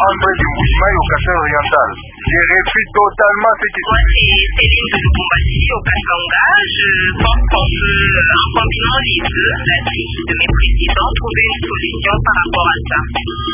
membre du Mbujimayi au Kasai oriental. Je répète totalement ce qui se dit. C'est l'île de Lubumbashi au Kasanga. Je pense qu'on peut, en continuant les deux, la liste de mes présidents, trouver une solution par rapport à ça.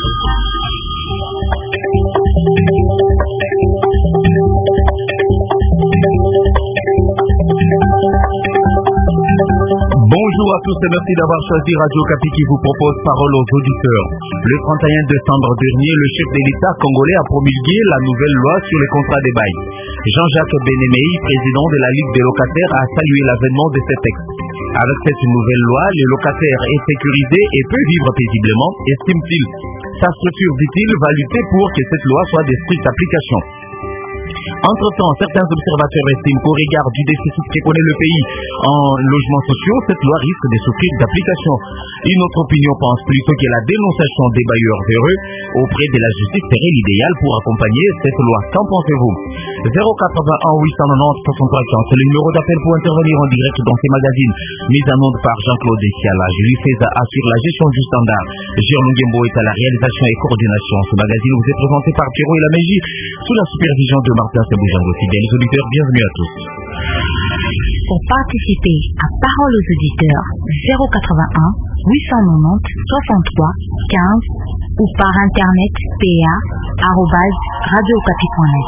Bonjour à tous et merci d'avoir choisi Radio Okapi qui vous propose Parole aux auditeurs. Le 31 décembre dernier, le chef de l'État congolais a promulgué la nouvelle loi sur les contrats des bails. Jean-Jacques Benemei, président de la Ligue des locataires, a salué l'avènement de ce texte. Avec cette nouvelle loi, le locataire est sécurisé et peut vivre paisiblement, estime-t-il. Sa structure, dit-il, va lutter pour que cette loi soit de stricte application. Entre-temps, certains observateurs estiment qu'au regard du déficit que connaît le pays en logements sociaux, cette loi risque de souffrir d'application. Une autre opinion pense plutôt que la dénonciation des bailleurs véreux auprès de la justice serait l'idéal pour accompagner cette loi. Qu'en pensez-vous? 081 890 6315, c'est le numéro d'appel pour intervenir en direct dans ces magazines. Mise en onde par Jean-Claude Siala. Julie César assure la gestion du standard. Jérôme Ngembo est à la réalisation et coordination. Ce magazine vous est présenté par Pierrot et la Mégie sous la supervision de Martin Seboujango. Fidèles auditeurs, bienvenue à tous. Pour participer à Parole aux auditeurs, 081 890 63 15 ou par internet pa@radiookapi.net.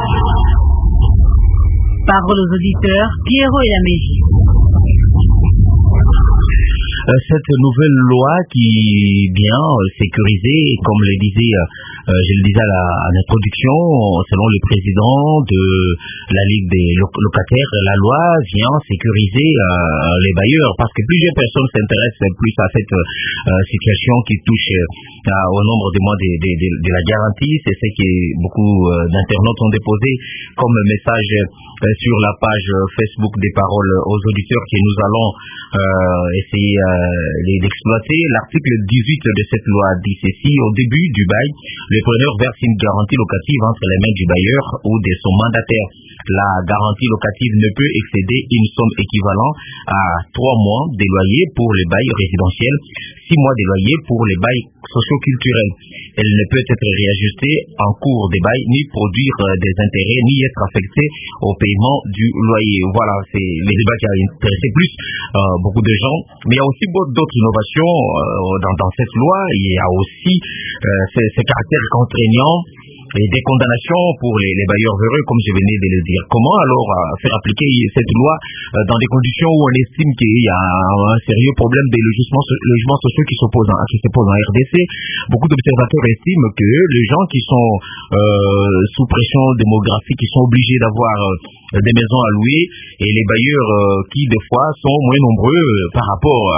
Parole aux auditeurs, Pierrot et la Mégie. Cette nouvelle loi qui est bien sécurisée, comme je le disais à l'introduction, selon le président de la Ligue des locataires, la loi vient sécuriser les bailleurs parce que plusieurs personnes s'intéressent plus à cette situation qui touche au nombre de mois de la garantie. C'est ce que beaucoup d'internautes ont déposé comme message sur la page Facebook des Paroles aux auditeurs que nous allons essayer d'exploiter. L'article 18 de cette loi dit ceci: au début du bail, le preneur verse une garantie locative entre les mains du bailleur ou de son mandataire. La garantie locative ne peut excéder une somme équivalente à 3 mois de loyer pour les bails résidentiels, 6 mois de loyer pour les bails socio-culturels. Elle ne peut être réajustée en cours des bails, ni produire des intérêts, ni être affectée au paiement du loyer. Voilà, c'est le débat qui a intéressé plus beaucoup de gens. Mais il y a aussi d'autres innovations dans cette loi. Il y a aussi ce caractère contraignant et des condamnations pour les bailleurs véreux, comme je venais de le dire. Comment alors faire appliquer cette loi dans des conditions où on estime qu'il y a un sérieux problème des logements sociaux qui se posent en RDC? Beaucoup d'observateurs estiment que les gens qui sont sous pression démographique, qui sont obligés d'avoir des maisons à louer, et les bailleurs qui des fois sont moins nombreux par rapport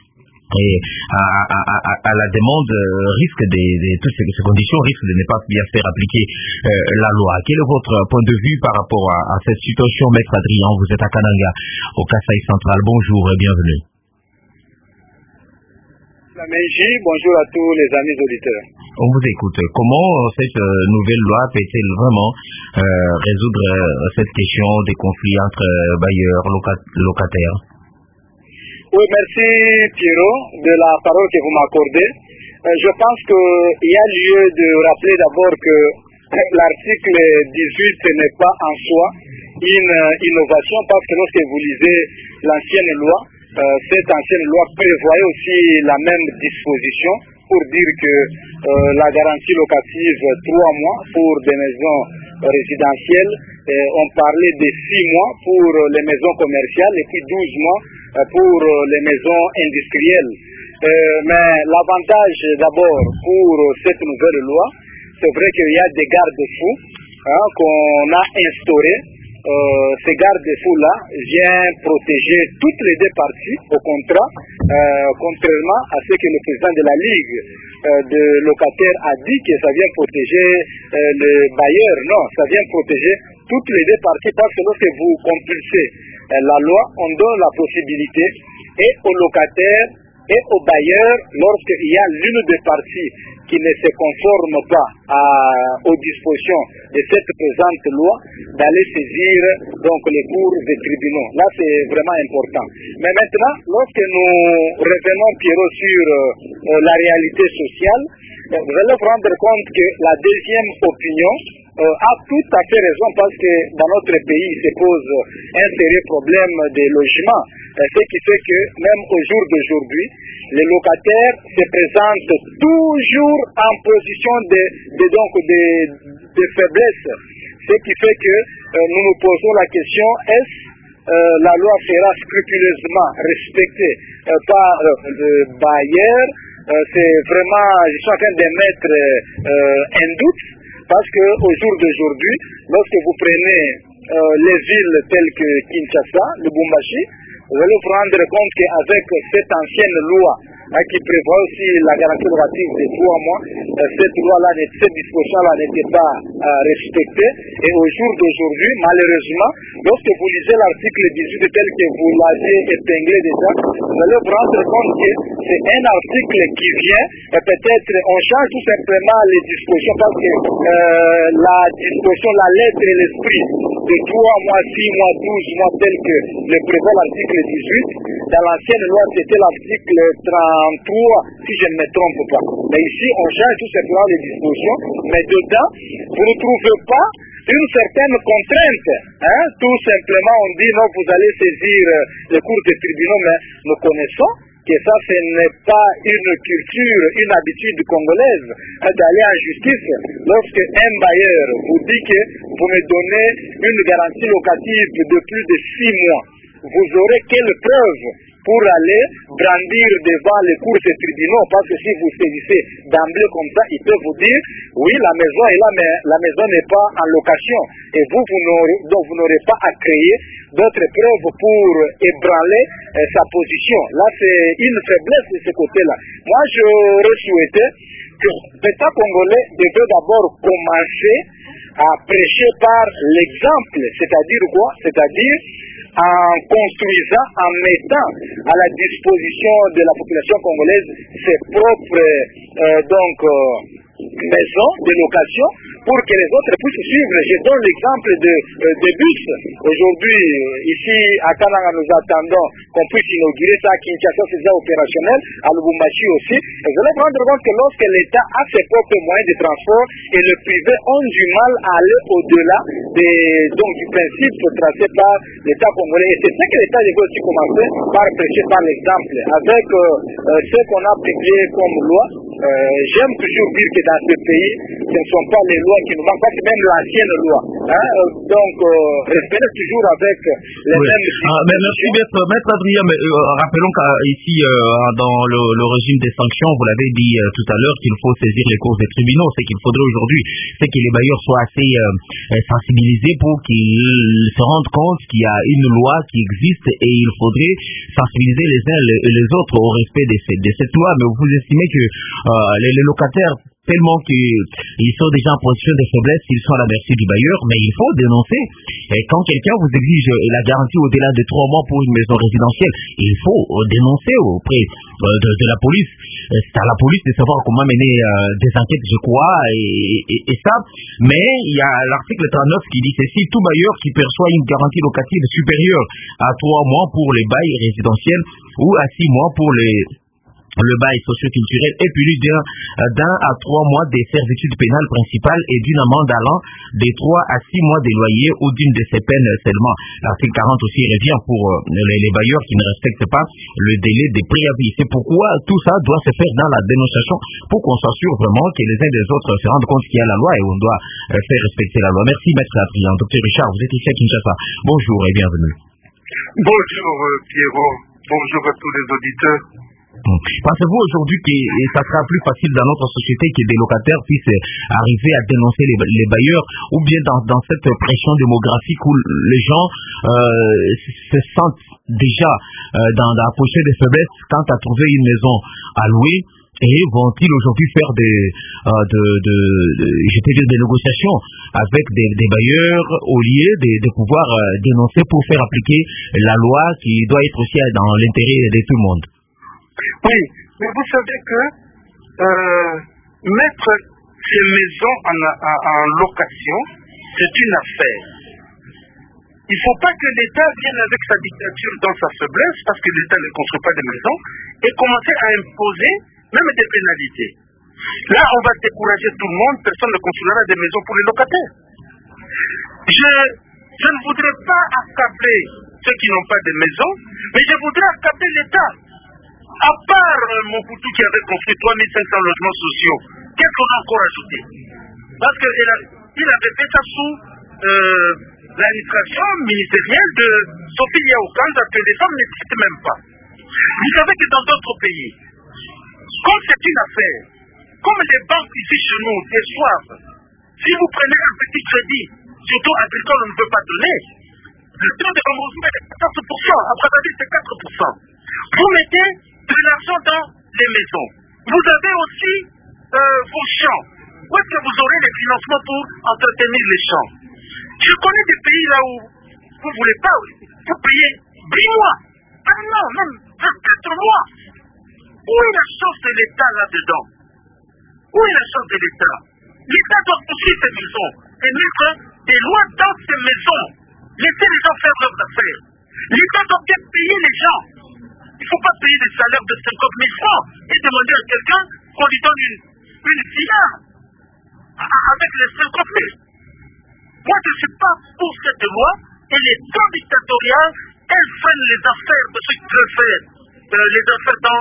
à la demande, risque de toutes ces conditions risquent de ne pas bien faire appliquer la loi. Quel est votre point de vue par rapport à cette situation, Maître Adrien? Vous êtes à Kananga, au Kasai central. Bonjour et bienvenue. La Mégie, bonjour à tous les amis auditeurs. On vous écoute. Comment cette nouvelle loi peut-elle vraiment résoudre cette question des conflits entre bailleurs locataires? Oui, merci Pierrot de la parole que vous m'accordez. Je pense qu'il y a lieu de rappeler d'abord que l'article 18 n'est pas en soi une innovation, parce que lorsque vous lisez l'ancienne loi, cette ancienne loi prévoyait aussi la même disposition pour dire que la garantie locative 3 mois pour des maisons résidentielles, on parlait de 6 mois pour les maisons commerciales et puis 12 mois pour les maisons industrielles. Mais l'avantage d'abord pour cette nouvelle loi, c'est vrai qu'il y a des garde-fous qu'on a instaurés. Ces garde-fous-là viennent protéger toutes les deux parties au contrat, contrairement à ce que le président de la Ligue de locataires a dit que ça vient protéger le bailleur. Non, ça vient protéger toutes les deux parties, parce que lorsque vous compulsez la loi, on donne la possibilité et aux locataires et aux bailleurs, lorsqu'il y a l'une des parties qui ne se conforme pas aux dispositions de cette présente loi, d'aller saisir donc les cours des tribunaux. Là, c'est vraiment important. Mais maintenant, lorsque nous revenons, Pierrot, sur la réalité sociale, vous allez vous rendre compte que la deuxième opinion a tout à fait raison, parce que dans notre pays, il se pose un sérieux problème de logement, ce qui fait que même au jour d'aujourd'hui, les locataires se présentent toujours en position de faiblesse, ce qui fait que nous nous posons la question, est-ce la loi sera scrupuleusement respectée par le bailleur? C'est vraiment, je suis en train de mettre un doute, parce qu'au jour d'aujourd'hui, lorsque vous prenez les villes telles que Kinshasa, Lubumbashi, vous allez vous rendre compte qu'avec cette ancienne loi qui prévoit aussi la garantie locative de 3 mois, cette loi-là, cette disposition-là n'était pas respectée. Et au jour d'aujourd'hui, malheureusement, lorsque vous lisez l'article 18 tel que vous l'avez épinglé déjà, vous allez vous rendre compte que c'est un article qui vient, et peut-être on change tout simplement les dispositions, parce que la disposition, la lettre et l'esprit de 3 mois, 6 mois, 12 mois, tel que le prévoit l'article 18, dans l'ancienne loi, c'était l'article 33, si je ne me trompe pas. Mais ici, on change tout simplement les dispositions, mais dedans, vous ne trouvez pas une certaine contrainte. Tout simplement, on dit non, vous allez saisir les cours des tribunaux, mais nous connaissons que ça, ce n'est pas une culture, une habitude congolaise d'aller en justice. Lorsque un bailleur vous dit que vous me donnez une garantie locative de plus de 6 mois, vous aurez quelle preuve pour aller brandir devant les cours des tribunaux? Parce que si vous saisissez d'emblée comme ça, il peut vous dire oui, la maison est là, mais la maison n'est pas en location. Et vous n'aurez pas à créer d'autres preuves pour ébranler sa position. Là, c'est une faiblesse de ce côté-là. Moi, j'aurais souhaité que l'État congolais devait d'abord commencer à prêcher par l'exemple. C'est-à-dire quoi? C'est-à-dire en construisant, en mettant à la disposition de la population congolaise ses propres maisons de location, pour que les autres puissent suivre. Je donne l'exemple de bus. Aujourd'hui, ici à Kananga, nous attendons qu'on puisse inaugurer ça. À Kinshasa, c'est déjà opérationnel, à Lubumbashi aussi. Et vous allez vous rendre compte que lorsque l'État a ses propres moyens de transport, et le privé ont du mal à aller au-delà du principe tracé par l'État congolais. Et c'est ce que l'État devait aussi commencer par prêcher par l'exemple, avec ce qu'on a publié comme loi. J'aime toujours dire que dans ce pays, ce ne sont pas les lois qui nous manquent, pas même l'ancienne loi. Respectez toujours avec les mêmes... merci Maître Adrien, mais rappelons qu'ici, dans le régime des sanctions, vous l'avez dit tout à l'heure, qu'il faut saisir les causes des tribunaux. Ce qu'il faudrait aujourd'hui, c'est que les bailleurs soient assez sensibilisés pour qu'ils se rendent compte qu'il y a une loi qui existe, et il faudrait sensibiliser les uns et les autres au respect de cette loi. Mais vous estimez que les locataires, tellement qu'ils sont déjà en position de faiblesse, ils sont à la merci du bailleur, mais il faut dénoncer. Et quand quelqu'un vous exige la garantie au-delà de 3 mois pour une maison résidentielle, il faut dénoncer auprès de la police. C'est à la police de savoir comment mener des enquêtes, je crois, et ça. Mais il y a l'article 39 qui dit ceci: tout bailleur qui perçoit une garantie locative supérieure à 3 mois pour les bails résidentiels ou à 6 mois pour le bail socio-culturel est puni d'un à 3 mois des servitudes pénales principales et d'une amende allant des 3 à 6 mois des loyers ou d'une de ces peines seulement. L'article 40 aussi revient pour les bailleurs qui ne respectent pas le délai des préavis. C'est pourquoi tout ça doit se faire dans la dénonciation, pour qu'on soit sûr vraiment que les uns des autres se rendent compte qu'il y a la loi et on doit faire respecter la loi. Merci Maître Adrien. Docteur Richard, vous êtes ici à Kinshasa. Bonjour et bienvenue. Bonjour Pierrot, bonjour à tous les auditeurs. Pensez-vous aujourd'hui que ça sera plus facile dans notre société que des locataires puissent arriver à dénoncer les bailleurs, ou bien dans cette pression démographique où les gens se sentent déjà dans la position de faiblesse quant à trouver une maison à louer, et vont-ils aujourd'hui faire des négociations avec des bailleurs au lieu de pouvoir dénoncer pour faire appliquer la loi qui doit être aussi dans l'intérêt de tout le monde? Oui, mais vous savez que mettre ces maisons en location, c'est une affaire. Il ne faut pas que l'État vienne avec sa dictature dans sa faiblesse, parce que l'État ne construit pas de maisons, et commencer à imposer même des pénalités. Là, on va décourager tout le monde, personne ne construira des maisons pour les locataires. Je ne voudrais pas accabler ceux qui n'ont pas de maison, mais je voudrais accabler l'État. À part Mobutu qui avait construit 3500 logements sociaux, qu'est-ce qu'on a encore ajouté? Parce qu'il avait fait ça sous l'administration ministérielle de Sophie Yaoukanda, que les femmes n'existent même pas. Vous savez que dans d'autres pays, quand c'est une affaire, comme les banques ici chez nous déçoivent, si vous prenez un petit crédit, surtout agricole, on ne peut pas donner, le taux de remboursement est 14%, après ça c'est 4%. Vous mettez de l'argent dans les maisons. Vous avez aussi vos champs. Où est-ce que vous aurez les financements pour entretenir les champs? Je connais des pays là où vous ne voulez pas, vous payez 10 mois, un an, même 24 mois. Où est la chance de l'État là-dedans? Où est la chance de l'État? L'État doit poursuivre ces maisons et mettre des lois dans ces maisons. Laissez les gens faire leurs affaires. L'État doit bien payer les gens. Il ne faut pas payer des salaires de 50 000 francs et demander à quelqu'un qu'on lui donne une villa avec les 50 000. Moi, je ne suis pas pour cette loi et les temps dictatoriales, elles freinent les affaires de ceux qui veulent faire les affaires dans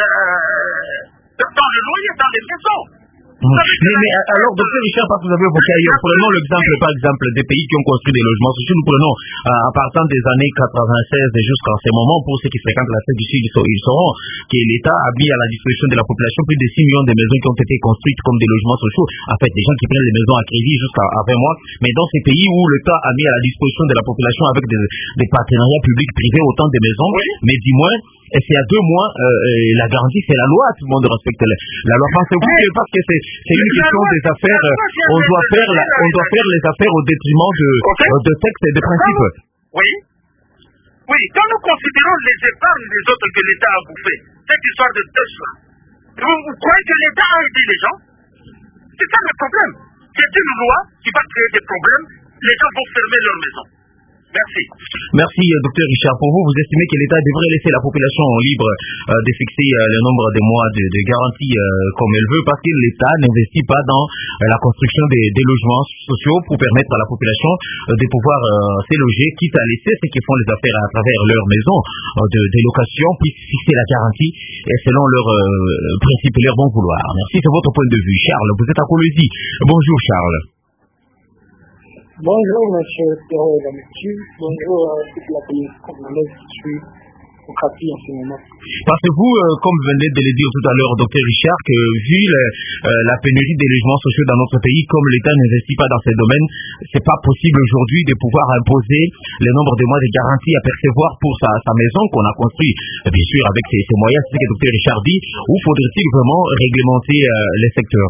le loyer, dans les maisons. Mais alors, docteur Richard, parce que vous avez évoqué ailleurs, prenons l'exemple, par exemple, des pays qui ont construit des logements sociaux. Nous prenons, à partir des années 96 et jusqu'à ce moment, pour ceux qui fréquentent l'Afrique du Sud, ils sauront que l'État a mis à la disposition de la population plus de 6 millions de maisons qui ont été construites comme des logements sociaux. En fait, des gens qui prennent les maisons à crédit jusqu'à 20 mois. Mais dans ces pays où l'État a mis à la disposition de la population avec des partenariats publics-privés autant de maisons, mais dis-moi, et c'est à 2 mois, la garantie, c'est la loi, tout le monde respecte la loi. Pensez-vous que parce que c'est une question des affaires, on doit faire les affaires au détriment de textes et de principes? Oui, quand nous considérons les épargnes des autres que l'État a bouffé, cette histoire de Tesla, vous croyez que l'État a aidé les gens? C'est ça le problème. C'est une loi qui va créer des problèmes, les gens vont fermer leur maison. Merci. Merci, docteur Richard. Pour vous, vous estimez que l'État devrait laisser la population libre de fixer le nombre de mois de garantie comme elle veut, parce que l'État n'investit pas dans la construction des logements sociaux pour permettre à la population de pouvoir s'éloger, quitte à laisser ceux qui font les affaires à travers leur maison de location, puissent fixer la garantie selon leurs principes et leur bon vouloir. Merci, c'est votre point de vue. Charles, vous êtes à Colosie. Bonjour, Charles. Bonjour, monsieur Pierrot et monsieur. Bonjour à toute la communauté congolaise qui suit au Capi en ce moment. Pensez-vous, comme venait de le dire tout à l'heure, docteur Richard, que vu la pénurie des logements sociaux dans notre pays, comme l'État n'investit pas dans ces domaines, c'est pas possible aujourd'hui de pouvoir imposer le nombre de mois de garantie à percevoir pour sa maison qu'on a construit, bien sûr, avec ses moyens, c'est ce que docteur Richard dit, ou faudrait-il vraiment réglementer les secteurs?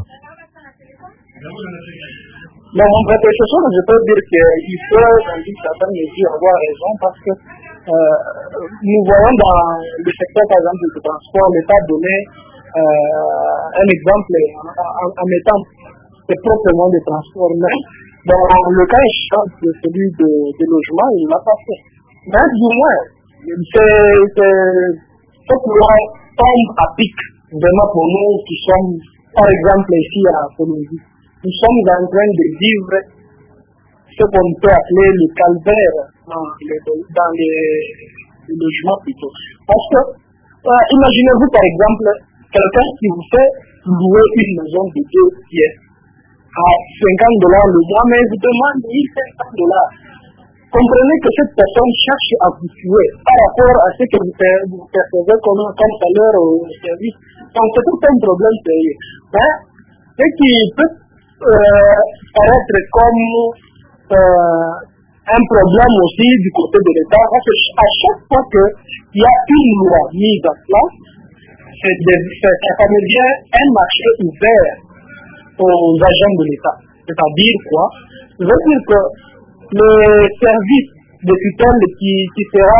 Mais en précision, je peux dire qu'il faut, dans une certaine mesure, avoir raison parce que nous voyons dans le secteur, par exemple, du transport, l'État donnait un exemple en mettant ses propres moyens de transport. Mais dans le cas échéant de celui de logement, il ne l'a pas fait. Mais du moins, cette loi tombe à pic, vraiment pour nous qui sommes, par exemple, ici à Colombie. Nous sommes en train de vivre ce qu'on peut appeler le calvaire dans les logements plutôt. Parce que, imaginez-vous par exemple, quelqu'un qui vous fait louer une maison de 2 pièces à $50 le mois, mais vous demande $1 500. Comprenez que cette personne cherche à vous tuer par rapport à ce que vous percevez comme salaire au service. Donc c'est tout un problème sérieux. Mais ce qui peut paraître comme un problème aussi du côté de l'État, parce que à chaque fois qu'il y a une loi mise en place, ça devient un marché ouvert aux agents de l'État. C'est-à-dire quoi? Ça veut dire que le service de tutelle qui sera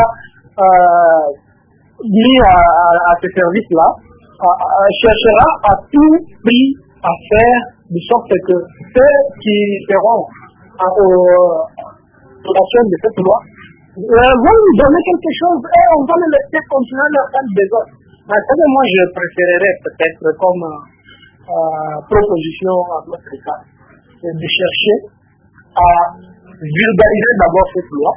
mis à ce service-là cherchera à tout prix à faire de sorte que ceux qui seront à la chaîne de cette loi vont nous donner quelque chose et on va les laisser continuer leur faire des autres. Mais moi, je préférerais peut-être comme proposition à notre État, c'est de chercher à vulgariser d'abord cette loi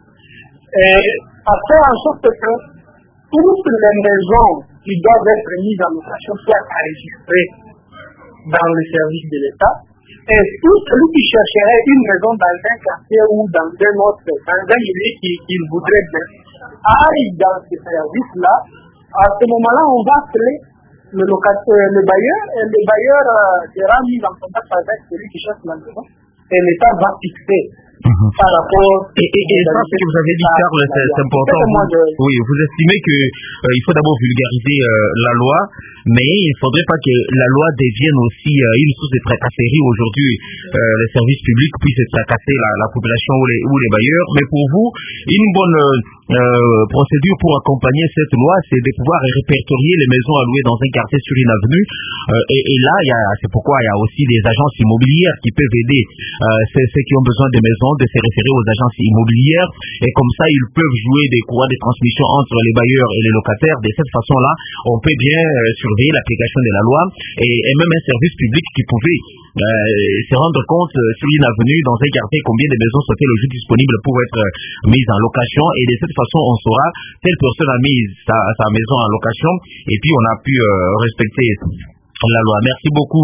et à faire en sorte que toutes les maisons qui doivent être mises en location soient enregistrées dans le service de l'État. Et tout celui qui chercherait une maison dans un quartier ou dans un autre, dans un milieu qu'il voudrait bien, arrive dans ce service-là. À ce moment-là, on va appeler le bailleur, et le bailleur sera mis en contact avec celui qui cherche la maison, et l'État va fixer par rapport... Et ça, ce que vous avez dit, Charles, c'est important. Oui, vous estimez qu'il faut d'abord vulgariser la loi, mais il ne faudrait pas que la loi devienne aussi une source de tracasserie. Aujourd'hui, les services publics puissent tracasser la population ou les bailleurs. Mais pour vous, une bonne procédure pour accompagner cette loi, c'est de pouvoir répertorier les maisons à louer dans un quartier sur une avenue. Et là, c'est pourquoi il y a aussi des agences immobilières qui peuvent aider ceux qui ont besoin de maisons de se référer aux agences immobilières. Et comme ça, ils peuvent jouer des courroies de transmission entre les bailleurs et les locataires. De cette façon-là, on peut bien surveiller l'application de la loi et même un service public qui pouvait se rendre compte sur une avenue, dans un quartier, combien de maisons sont-elles aujourd'hui disponibles pour être mises en location. Et de cette façon, on saura telle personne a mis sa maison en location et puis on a pu respecter la loi. Merci beaucoup.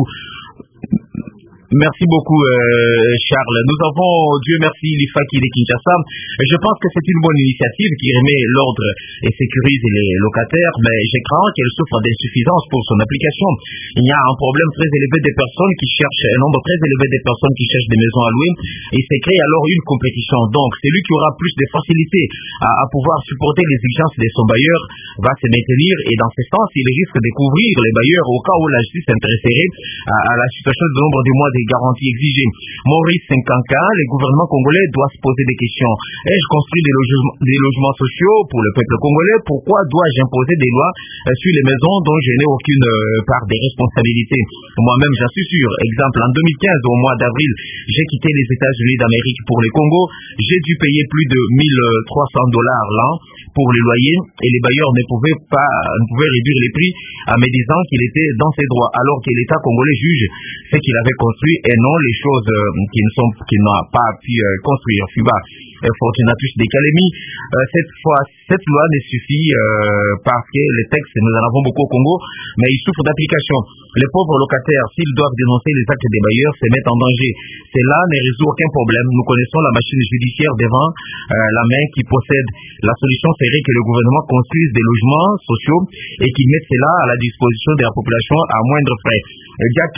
Merci beaucoup, Charles. Nous avons, Dieu merci, l'IFAKI de Kinshasa. Je pense que c'est une bonne initiative qui remet l'ordre et sécurise les locataires, mais je crains qu'elle souffre d'insuffisance pour son application. Il y a un problème très élevé des personnes qui cherchent, un nombre très élevé des personnes qui cherchent des maisons à louer, et se crée alors une compétition. Donc, celui qui aura plus de facilité à pouvoir supporter les exigences de son bailleur va se maintenir, et dans ce sens, il risque de couvrir les bailleurs au cas où la justice s'intéresserait à la situation du nombre de mois de garanties exigées. Maurice Nkanka, le gouvernement congolais doit se poser des questions. Ai-je construit des logements sociaux pour le peuple congolais? Pourquoi dois-je imposer des lois sur les maisons dont je n'ai aucune part des responsabilités? Moi-même, j'en suis sûr. Exemple, en 2015, au mois d'avril, j'ai quitté les États-Unis d'Amérique pour le Congo. J'ai dû payer plus de $1,300 l'an pour les loyers, et les bailleurs ne pouvaient réduire les prix en me disant qu'il était dans ses droits, alors que l'État congolais juge ce qu'il avait construit et non les choses qu'il n'a pas pu construire. FUBA, Fortunatus de Kalemi. Cette loi ne suffit parce que les textes, nous en avons beaucoup au Congo, mais ils souffrent d'application. Les pauvres locataires, s'ils doivent dénoncer les actes des bailleurs, se mettent en danger. Cela ne résout aucun problème. Nous connaissons la machine judiciaire devant la main qui possède. La solution serait que le gouvernement construise des logements sociaux et qu'il mette cela à la disposition de la population à moindre frais. Jacques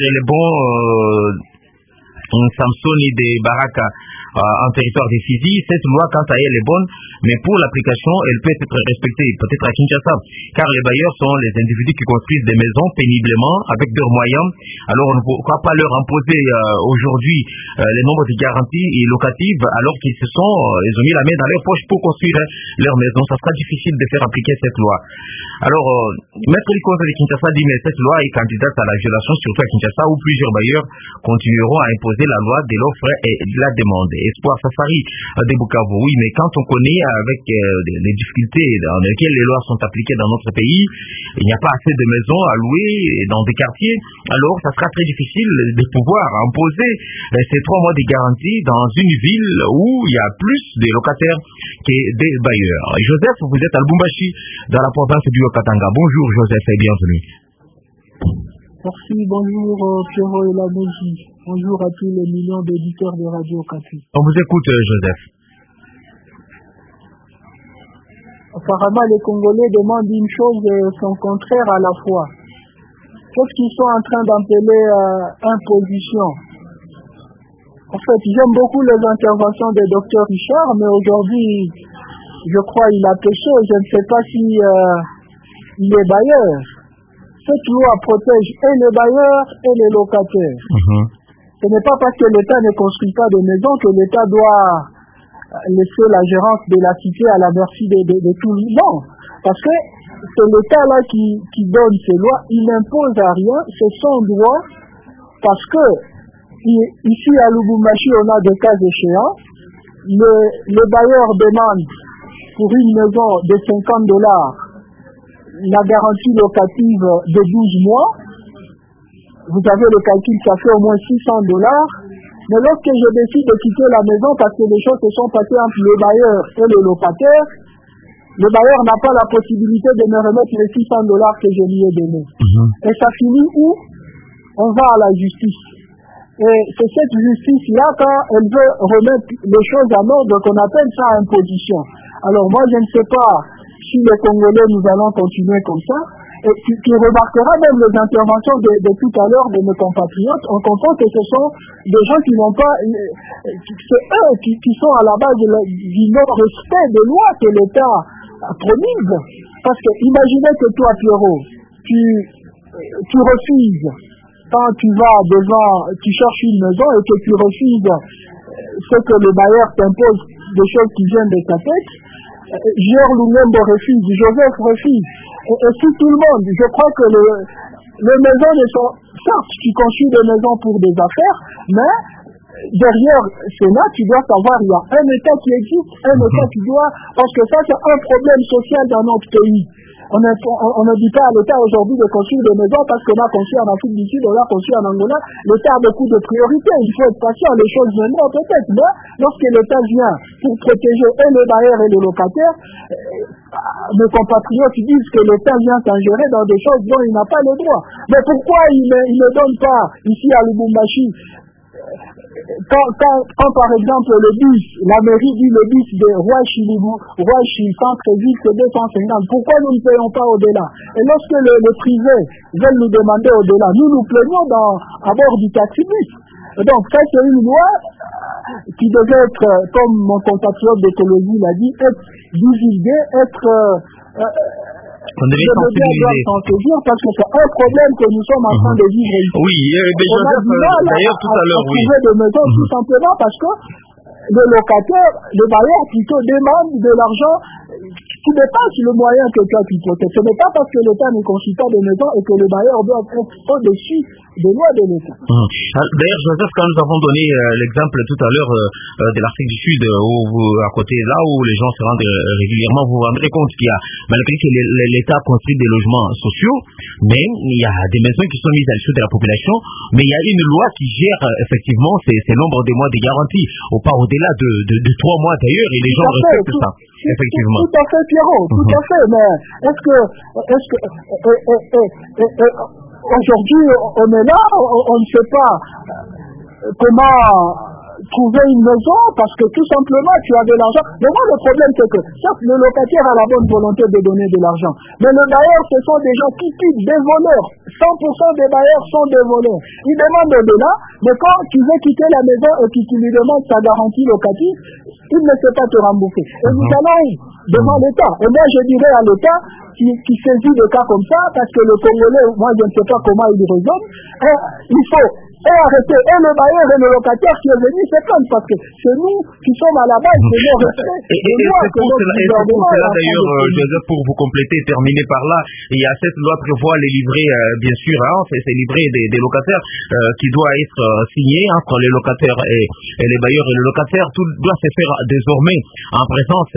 Samsoni de Baraka en territoire des Fizi, cette loi quant à elle est bonne, mais pour l'application, elle peut être respectée, peut-être à Kinshasa, car les bailleurs sont les individus qui construisent des maisons péniblement avec leurs moyens. Alors on ne pourra pas leur imposer aujourd'hui les nombres de garanties locatives alors qu'ils ils ont mis la main dans leur poche pour construire leur maison. Ça sera difficile de faire appliquer cette loi. Alors, Maître Likonza de Kinshasa dit, mais cette loi est candidate à la violation, surtout à Kinshasa, où plusieurs bailleurs continueront à imposer la loi de l'offre et de la demande. Espoir Safari de Bukavu, oui, mais quand on connaît avec les difficultés dans lesquelles les lois sont appliquées dans notre pays, il n'y a pas assez de maisons à louer dans des quartiers, alors ça sera très difficile de pouvoir imposer ces 3 mois de garantie dans une ville où il y a plus de locataires que des bailleurs. Joseph, vous êtes à Lubumbashi, dans la province du Haut-Katanga. Bonjour Joseph et bienvenue. Merci, bonjour Pierrot et la Mégie. Bonjour à tous les millions d'éditeurs de Radio Okapi. On vous écoute, Joseph. Apparemment, les Congolais demandent une chose son contraire à la fois. Qu'est-ce qu'ils sont en train d'appeler imposition? En fait, j'aime beaucoup les interventions de Dr Richard, mais aujourd'hui, je crois qu'il a péché. Je ne sais pas si il est bailleur. Cette loi protège et les bailleurs et les locataires. Ce n'est pas parce que l'État ne construit pas de maisons que l'État doit laisser la gérance de la cité à la merci de tout le monde. Parce que c'est l'État-là qui donne ces lois, il n'impose à rien, c'est son droit, parce que ici à Lubumbashi, on a des cas échéants. Le bailleur demande pour une maison de $50 la garantie locative de 12 mois. vous avez le calcul, ça fait au moins $600. Mais lorsque je décide de quitter la maison parce que les choses se sont passées entre le bailleur et le locataire, le bailleur n'a pas la possibilité de me remettre les $600 que je lui ai donnés. Et ça finit où? On va à la justice. Et c'est cette justice-là, quand elle veut remettre les choses en ordre, qu'on appelle ça imposition. Alors moi, je ne sais pas si les Congolais, nous allons continuer comme ça. Et tu remarqueras même les interventions de tout à l'heure de mes compatriotes, on comprend que ce sont des gens qui n'ont pas... C'est eux qui sont à la base du non-respect des lois que l'État promise. Parce que imaginez que toi, Pierrot, tu refuses, quand tu vas devant, tu cherches une maison et que tu refuses ce que le bailleur t'impose, des choses qui viennent de ta tête, Gérard Lumumba refuse, Joseph refuse. Et si tout le monde, je crois que les maisons ne sont, certes, tu construis des maisons pour des affaires, mais derrière cela, tu dois savoir, il y a un État qui existe, un État qui doit, parce que ça, c'est un problème social dans notre pays. On ne dit pas à l'État aujourd'hui de construire des maisons parce qu'on a construit en Afrique du Sud, on a construit en Angola. L'État a beaucoup de priorités. Il faut être patient, les choses viendront peut-être. Mais lorsque l'État vient pour protéger et le bailleur et le locataire, mes compatriotes disent que l'État vient s'ingérer dans des choses dont il n'a pas le droit. Mais pourquoi il ne donne pas ici à Lubumbashi? Quand par exemple le bus, la mairie dit le bus de Roachi centre-ville c'est 250, pourquoi nous ne payons pas au-delà? Et lorsque le privé veut nous demander au-delà, nous plaignons à bord du taxi-bus. Donc ça c'est une loi qui devait être, comme mon compatriote d'écologie l'a dit, être divulguée, être... on devait sensibiliser. Parce que c'est un problème que nous sommes en train de vivre ici. Oui, Joseph, d'ailleurs tout à l'heure, oui. On a des maisons tout simplement parce que le locataire, le bailleur plutôt demande de l'argent qui dépasse le moyen que toi tu protèges. Ce n'est pas parce que l'État ne construit pas de maisons et que le bailleur doit être au-dessus des lois de l'État. D'ailleurs, Joseph, quand nous avons donné l'exemple tout à l'heure de l'Afrique du Sud, à côté là où les gens se rendent régulièrement, vous vous rendrez compte qu'il y a, malgré que l'État construit des logements sociaux, mais il y a des maisons qui sont mises à l'échelle de la population, mais il y a une loi qui gère effectivement ces nombres de mois de garantie, ou pas au-delà de 3 mois d'ailleurs, et les gens respectent ça. Effectivement. Tout à fait, Pierrot, tout à fait, mais est-ce que aujourd'hui, on est là, on ne sait pas comment trouver une maison parce que tout simplement tu as de l'argent. Mais moi le problème c'est que certes le locataire a la bonne volonté de donner de l'argent, mais le bailleur ce sont des gens qui piquent, des voleurs. 100% des bailleurs sont des voleurs. Ils demandent au-delà, mais quand tu veux quitter la maison et que tu lui demandes sa garantie locative, il ne sait pas te rembourser. Et nous allons devant l'État. Et moi je dirais à l'État qui saisit des cas comme ça, parce que le Congolais, moi je ne sais pas comment il raisonne, il faut arrêter et le bailleur et le locataire qui est venu se plaindre, parce que c'est nous qui sommes à la base de nos respect. Et c'est pour cela d'ailleurs, Joseph, pour vous compléter, terminer par là, il y a cette loi prévoit les livrets, bien sûr, c'est livrets des locataires qui doit être signé entre les locataires et les bailleurs et le locataire. Tout doit se faire désormais en présence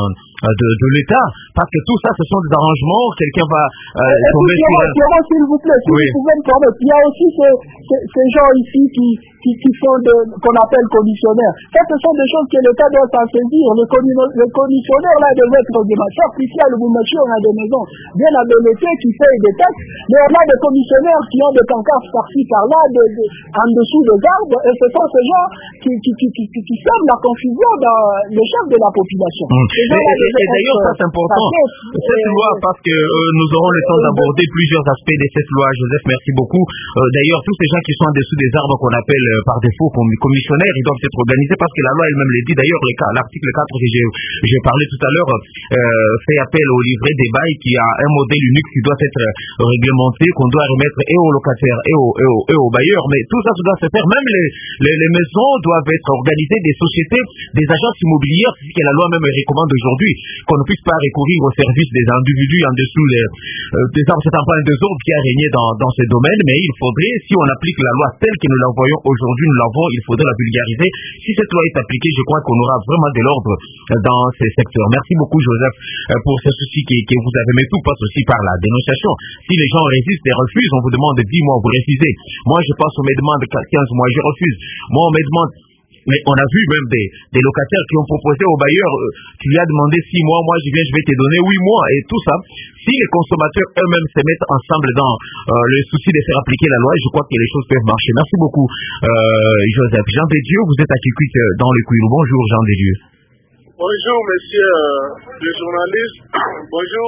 de l'État, parce que tout ça, ce sont des arrangements, quelqu'un va tomber sur... Pierrot, s'il vous plaît, si vous pouvez me permettre, il y a aussi ces gens ici qui sont qu'on appelle commissionnaires. Ça, ce sont des choses que l'État doit s'en saisir. Le commissionnaire, là, devait être des machins. Ici, à Lubumbashi, on a des maisons bien habilitées qui payent des taxes, mais on a des commissionnaires qui ont des pancartes par-ci, par-là, en dessous des arbres, et ce sont ces gens qui sèment la confusion dans les chefs de la population. Et d'ailleurs, ça c'est important, cette loi, parce que nous aurons le temps d'aborder plusieurs aspects de cette loi. Joseph, merci beaucoup. D'ailleurs, tous ces gens qui sont en dessous des arbres qu'on appelle par défaut commissionnaires, ils doivent être organisés parce que la loi elle-même le dit. D'ailleurs, l'article 4 que j'ai parlé tout à l'heure fait appel au livret des bails qui a un modèle unique qui doit être réglementé, qu'on doit remettre et aux locataires et aux bailleurs. Mais tout ça doit se faire. Même les maisons doivent être organisées, des sociétés, des agences immobilières, ce que la loi même recommande aujourd'hui, qu'on ne puisse pas recourir au service des individus en dessous des arbres. C'est un point de désordre qui a régné dans ce domaine, mais il faudrait, si on applique la loi telle que nous la voyons aujourd'hui, aujourd'hui nous l'avons, il faudrait la vulgariser. Si cette loi est appliquée, je crois qu'on aura vraiment de l'ordre dans ces secteurs. Merci beaucoup Joseph pour ce souci que vous avez, mais tout passe aussi par la dénonciation. Si les gens résistent et refusent, on vous demande 10 mois, vous refusez. Moi je pense, on me demande 15 mois, je refuse. Moi on me demande. Mais on a vu même des locataires qui ont proposé au bailleur, tu lui as demandé 6 mois, moi je vais te donner 8 mois et tout ça. Si les consommateurs eux-mêmes se mettent ensemble dans le souci de faire appliquer la loi, je crois que les choses peuvent marcher. Merci beaucoup Joseph. Jean de Dieu, vous êtes à Kikwit dans le Kwilu. Bonjour Jean de Dieu. Bonjour monsieur le journaliste. Bonjour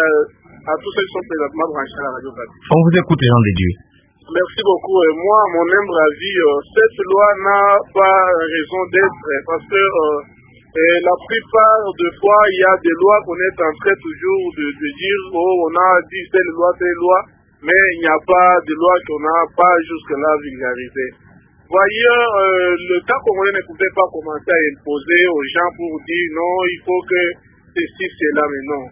à tous ceux qui sont présentement branchés à la radio. On vous écoute Jean de Dieu. Merci beaucoup. Moi, à mon humble avis, cette loi n'a pas raison d'être parce que la plupart des fois, il y a des lois qu'on est en train toujours de dire oh, on a dit telle loi, mais il n'y a pas de loi qu'on n'a pas jusque-là vulgarisée. Voyez, le cas congolais ne pouvait pas commencer à imposer aux gens pour dire non, il faut que ceci, cela, mais non.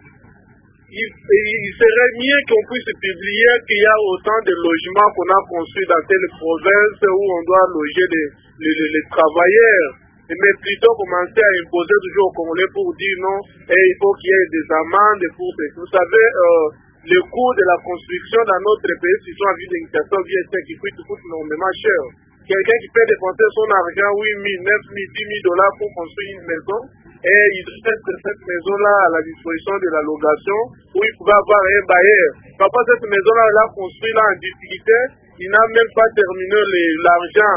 Il serait mieux qu'on puisse publier qu'il y a autant de logements qu'on a construits dans telle province où on doit loger les travailleurs. Mais plutôt commencer à imposer toujours aux Congolais pour dire non, et il faut qu'il y ait des amendes pour ça. Vous savez, le coût de la construction dans notre pays, si on a vu des initiatives VST qui coûte énormément cher. Quelqu'un qui peut dépenser son argent, 8 000, 9 000, $10 000 pour construire une maison, et il doit mettre cette maison-là à la disposition de la location, où il pouvait avoir un bailleur. Papa, cette maison-là, il a construit là en difficulté, il n'a même pas terminé l'argent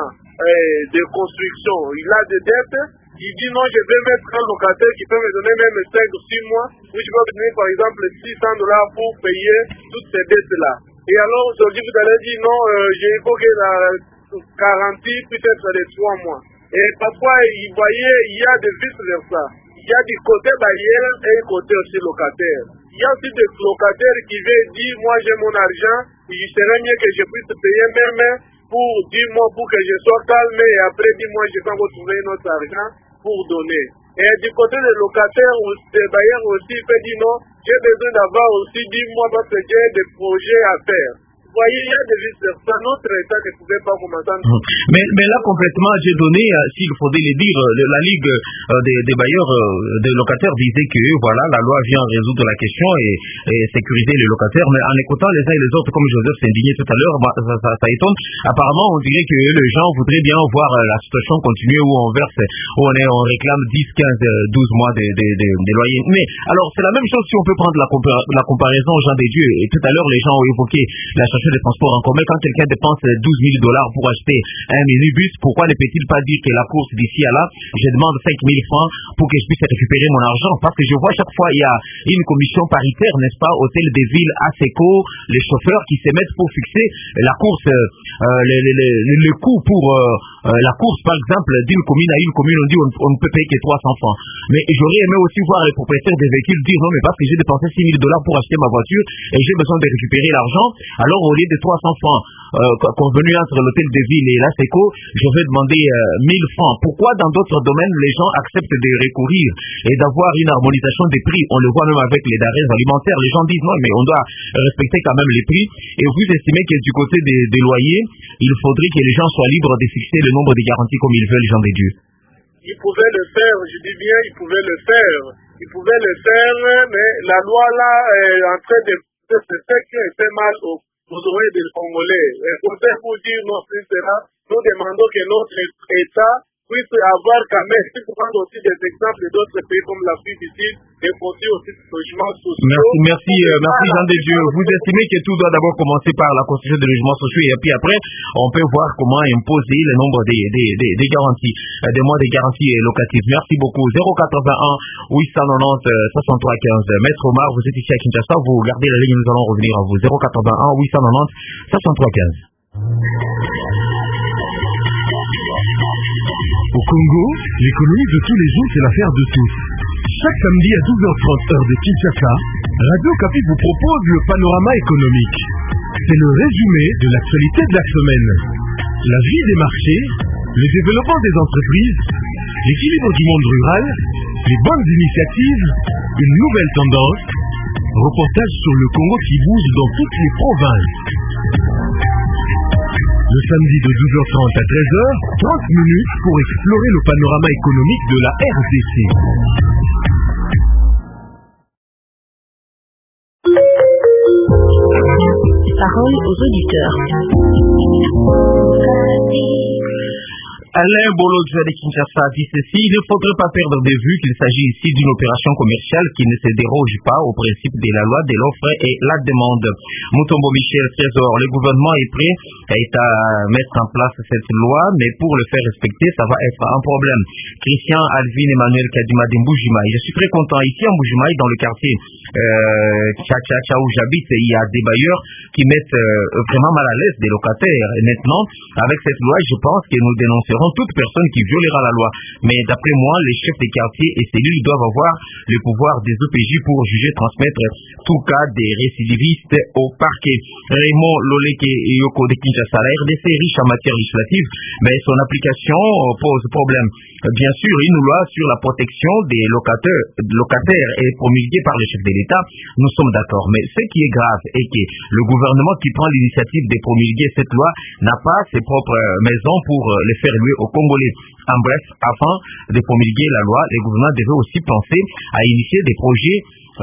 de construction. Il a des dettes, il dit non, je vais mettre un locataire qui peut me donner même 5 ou 6 mois, où je vais donner par exemple $600 pour payer toutes ces dettes-là. Et alors aujourd'hui, vous allez dire non, j'ai évoqué la garantie peut-être de 3 mois. Et parfois, il y a des vice-versa. Il y a du côté bailleur et du côté aussi locataire. Il y a aussi des locataires qui veulent dire, moi j'ai mon argent, il serait mieux que je puisse payer même pour 10 mois pour que je sois calme et après 10 mois je vais retrouver notre argent pour donner. Et du côté des locataires ou des bailleurs aussi, il peut dire non, j'ai besoin d'avoir aussi 10 mois parce que j'ai des projets à faire. Vous voyez, il y a des vice-versa. Notre État ne pouvait pas commencer à... Mais là, complètement, j'ai donné, s'il faudrait le dire, la Ligue des bailleurs, des locataires disait que, voilà, la loi vient résoudre la question et sécuriser les locataires. Mais en écoutant les uns et les autres, comme Joseph s'indignait tout à l'heure, ça étonne. Apparemment, on dirait que les gens voudraient bien voir la situation continuer où on verse, où on réclame 10, 15, 12 mois des loyers. Mais, alors, c'est la même chose si on peut prendre la comparaison aux gens des dieux. Et tout à l'heure, les gens ont évoqué la situation des transports en commun. Quand quelqu'un dépense $12 000 pour acheter un minibus, pourquoi ne peut-il pas dire que la course d'ici à là, je demande 5 000 francs pour que je puisse récupérer mon argent? Parce que je vois chaque fois, il y a une commission paritaire, n'est-ce pas, hôtel des villes, ASECO, les chauffeurs qui se mettent pour fixer la course, le coût pour la course, par exemple, d'une commune à une commune, on dit on ne peut payer que 300 francs. Mais j'aurais aimé aussi voir les propriétaires des véhicules dire non, mais parce que j'ai dépensé $6 000 pour acheter ma voiture et j'ai besoin de récupérer l'argent, alors au lieu de 300 francs convenu entre l'hôtel de ville et l'ASECO, je vais demander 1000 francs. Pourquoi dans d'autres domaines les gens acceptent de recourir et d'avoir une harmonisation des prix? On le voit même avec les denrées alimentaires. Les gens disent non, mais on doit respecter quand même les prix. Et vous estimez que du côté des loyers, il faudrait que les gens soient libres de fixer le nombre de garanties comme ils veulent, Jean des Dieux? Ils pouvaient le faire, je dis bien, ils pouvaient le faire. Ils pouvaient le faire, mais la loi là est en train de se faire qui fait mal aux oreilles des Congolais. Et pour ça, pour dire non, c'est cela, nous demandons que notre État puisse avoir quand même, si vous prenez aussi des exemples d'autres pays comme l'Afrique du Sud, et aussi des logements sociaux. Merci Jean de Dieu. Vous estimez que tout doit d'abord commencer par la construction des logements sociaux et puis après, on peut voir comment imposer le nombre des garanties, des mois de garanties locatives. Merci beaucoup. 081 890 6315. Maître Omar, vous êtes ici à Kinshasa, vous gardez la ligne, nous allons revenir à vous. 081 890 6315. Au Congo, l'économie de tous les jours, c'est l'affaire de tous. Chaque samedi à 12h30 heure de Kinshasa, Radio Okapi vous propose le panorama économique. C'est le résumé de l'actualité de la semaine. La vie des marchés, le développement des entreprises, l'équilibre du monde rural, les bonnes initiatives, une nouvelle tendance, reportage sur le Congo qui bouge dans toutes les provinces. Le samedi de 12h30 à 13h, 30 minutes pour explorer le panorama économique de la RDC. Parole aux auditeurs. Alain Bolodja de Kinshasa dit ceci: il ne faudrait pas perdre de vue qu'il s'agit ici d'une opération commerciale qui ne se déroge pas au principe de la loi de l'offre et la demande. Mutombo Michel Trésor, le gouvernement est prêt à mettre en place cette loi, mais pour le faire respecter, ça va être un problème. Christian Alvin Emmanuel Kadima de Mbujimaï. Je suis très content ici à Mbujimaï, dans le quartier Tcha où j'habite, il y a des bailleurs qui mettent vraiment mal à l'aise des locataires. Et maintenant, avec cette loi, je pense que nous dénoncerons toute personne qui violera la loi. Mais d'après moi, les chefs des quartiers et cellules doivent avoir le pouvoir des OPJ pour juger, transmettre tout cas des récidivistes au parquet. Raymond Loleke Yoko de Kinshasa, la RDC est riche en matière législative, mais son application pose problème. Bien sûr, une loi sur la protection des locataires est promulguée par le chef de l'État, nous sommes d'accord. Mais ce qui est grave est que le gouvernement qui prend l'initiative de promulguer cette loi n'a pas ses propres maisons pour les faire louer aux Congolais. En bref, avant de promulguer la loi, les gouvernements devaient aussi penser à initier des projets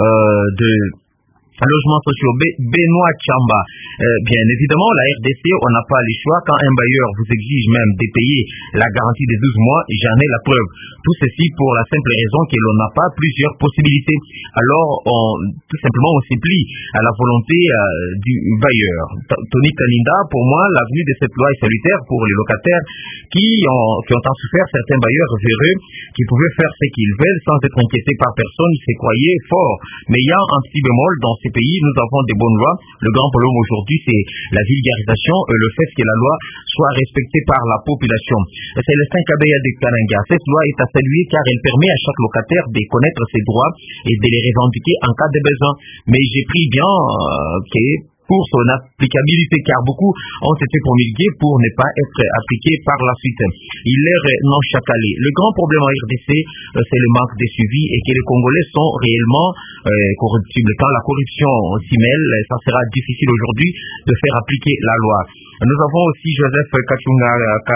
de logements sociaux. Benoît Chamba, bien évidemment, la RDC, on n'a pas le choix. Quand un bailleur vous exige même de payer la garantie de 12 mois, j'en ai la preuve. Tout ceci pour la simple raison que l'on n'a pas plusieurs possibilités. Alors, tout simplement, on s'y plie à la volonté du bailleur. Tony Kalinda, pour moi, l'avenue de cette loi est salutaire pour les locataires qui ont tant souffert. Certains bailleurs véreux qui pouvaient faire ce qu'ils veulent sans être inquiétés par personne, ils se croyaient forts. Mais il y a un petit bémol dans ces pays, nous avons des bonnes lois. Le grand problème aujourd'hui, c'est la vulgarisation et le fait que la loi soit respectée par la population. Célestin Kabeya de Kananga, cette loi est à saluer car elle permet à chaque locataire de connaître ses droits et de les revendiquer en cas de besoin. Mais j'ai pris bien que pour son applicabilité, car beaucoup ont été promulgués pour ne pas être appliqués par la suite. Il est non chacalé. Le grand problème en RDC, c'est le manque de suivi et que les Congolais sont réellement corruptibles. Quand la corruption s'y mêle, ça sera difficile aujourd'hui de faire appliquer la loi. Nous avons aussi Joseph Kachunga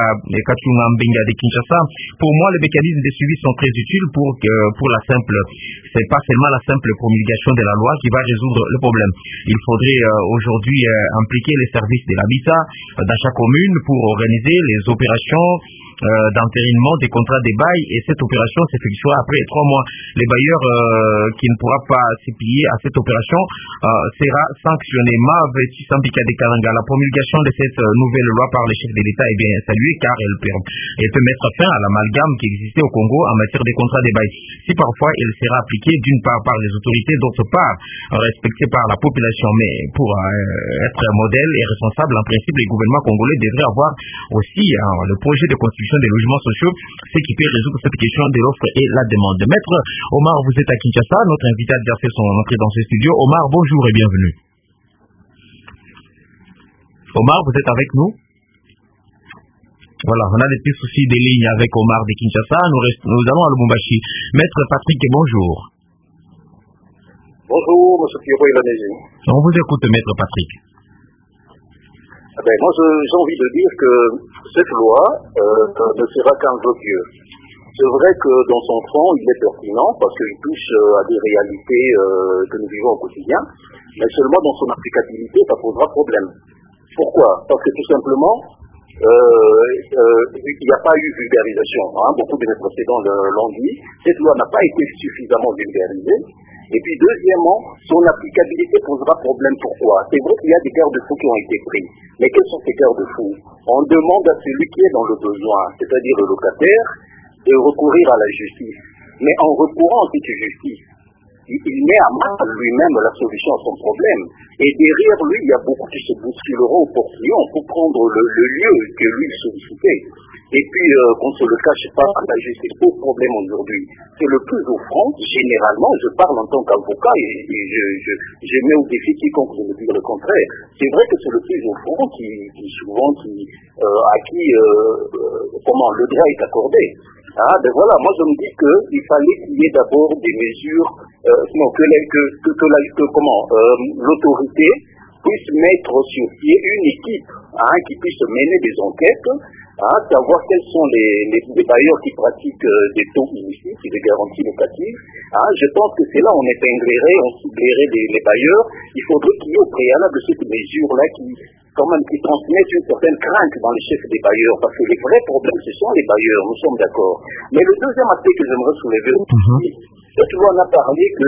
Mbenga de Kinshasa. Pour moi, les mécanismes de suivi sont très utiles pour la simple, c'est pas seulement la simple promulgation de la loi qui va résoudre le problème. Il faudrait aujourd'hui impliquer les services de l'habitat dans chaque commune pour organiser les opérations d'entérinement des contrats de bail, et cette opération s'effectuera après 3 mois. Les bailleurs qui ne pourra pas s'y plier à cette opération sera sanctionné. Mav Tsambika de Kalanga, la promulgation de cette nouvelle loi par les chefs de l'État est bien saluée car elle peut mettre fin à l'amalgame qui existait au Congo en matière de contrats de bail. Si parfois elle sera appliquée d'une part par les autorités, d'autre part respectée par la population, mais pour être modèle et responsable, en principe, les gouvernements congolais devraient avoir aussi le projet de construction des logements sociaux, ce qui peut résoudre cette question de l'offre et la demande. Maître Omar, vous êtes à Kinshasa, notre invité a déjà fait son entrée dans ce studio. Omar, bonjour et bienvenue. Omar, vous êtes avec nous? Voilà, on a des petits soucis de ligne avec Omar de Kinshasa. Nous allons à Lubumbashi. Maître Patrick, bonjour. Bonjour, M. Pierrot et la Maison. On vous écoute, Maître Patrick. Moi, j'ai envie de dire que cette loi ne sera qu'un vœu pieux. C'est vrai que dans son fond, il est pertinent parce qu'il touche à des réalités que nous vivons au quotidien, mais seulement dans son applicabilité, ça posera problème. Pourquoi? Parce que tout simplement, il n'y a pas eu vulgarisation. Beaucoup de mes précédents l'ont dit. Cette loi n'a pas été suffisamment vulgarisée. Et puis deuxièmement, son applicabilité posera problème. Pourquoi? C'est vrai qu'il y a des garde-fous qui ont été pris. Mais quels sont ces garde-fous? On demande à celui qui est dans le besoin, c'est-à-dire le locataire, de recourir à la justice. Mais en recourant à cette justice, il met à main lui-même la solution à son problème. Et derrière lui, il y a beaucoup qui se bousculeront au portillon pour prendre le lieu que lui sollicitait. Et puis, qu'on ne se le cache pas, la justice pose problème aujourd'hui. C'est le plus offrant, généralement, je parle en tant qu'avocat et je mets au défi quiconque de me dire le contraire. C'est vrai que c'est le plus offrant à qui le droit est accordé. Voilà, moi je me dis qu'il fallait qu'il y ait d'abord des mesures, l'autorité puisse mettre sur pied une équipe qui puisse mener des enquêtes, savoir quels sont les bailleurs qui pratiquent des taux illicites et des garanties locatives. Je pense que c'est là on épinglerait, on ciblerait les bailleurs. Il faudrait qu'il y ait au préalable cette mesure-là qui transmettent une certaine crainte dans les chefs des bailleurs, parce que les vrais problèmes, ce sont les bailleurs, nous sommes d'accord. Mais le deuxième aspect que j'aimerais soulever aussi, cette loi n'a parlé que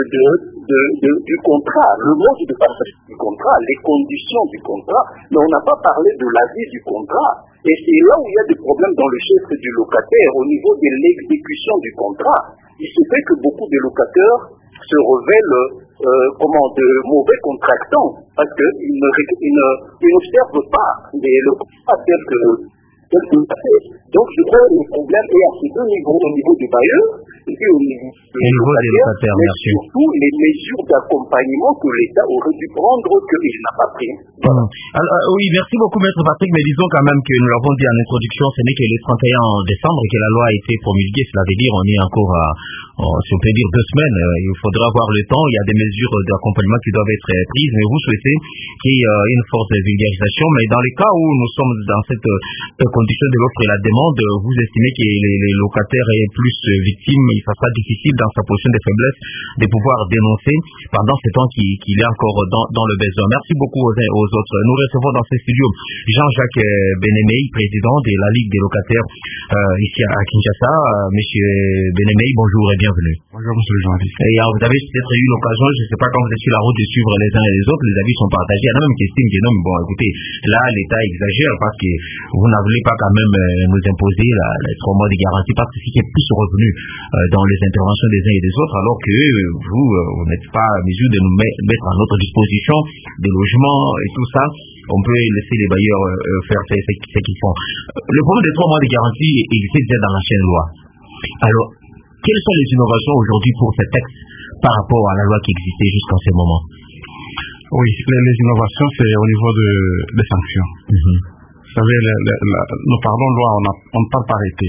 du contrat, le mode de passage du contrat, les conditions du contrat, mais on n'a pas parlé de la vie du contrat. Et c'est là où il y a des problèmes dans le chef du locataire, au niveau de l'exécution du contrat. Il se fait que beaucoup de locataires se révèlent de mauvais contractants, parce qu'ils n'observent pas le contrat tel que fait. Donc je crois que le problème est à ces deux niveaux, au niveau du bailleur et puis au niveau des locataires, mais surtout les mesures d'accompagnement que l'État aurait dû prendre qu'il n'a pas pris. Voilà. Oui, merci beaucoup Maître Patrick, mais disons quand même que nous l'avons dit en introduction, ce n'est que le 31 décembre que la loi a été promulguée, cela veut dire on est encore à, si on peut dire 2 semaines, il faudra avoir le temps, il y a des mesures d'accompagnement qui doivent être prises, mais vous souhaitez qu'il y ait une force de vulgarisation, mais dans les cas où nous sommes dans cette condition de l'offre et la demande, vous estimez que les locataires est plus victimes, ça sera difficile dans sa position de faiblesse de pouvoir dénoncer pendant ce temps qu'il est encore dans le besoin. Merci beaucoup aux uns et aux autres. Nous recevons dans ce studio Jean-Jacques Benemey, président de la Ligue des locataires ici à Kinshasa. Monsieur Benemey, bonjour et bienvenue. Bonjour monsieur le journaliste. Et vous avez peut-être eu l'occasion, je ne sais pas quand vous êtes sur la route, de suivre les uns et les autres, les avis sont partagés. Il y a même qui estiment que non, mais bon, écoutez, là l'État exagère parce que vous n'avez pas quand même nous imposer les 3 mois de garantie parce que c'est qui est plus revenu dans les interventions des uns et des autres, alors que vous n'êtes pas à mesure de nous mettre à notre disposition des logements et tout ça. On peut laisser les bailleurs faire ce qu'ils font. Le problème des 3 mois de garantie existe déjà dans l'ancienne loi. Alors, quelles sont les innovations aujourd'hui pour ce texte par rapport à la loi qui existait jusqu'à ce moment? Oui, les innovations, c'est au niveau des sanctions. Vous savez, nous parlons de loi, on ne parle pas arrêté.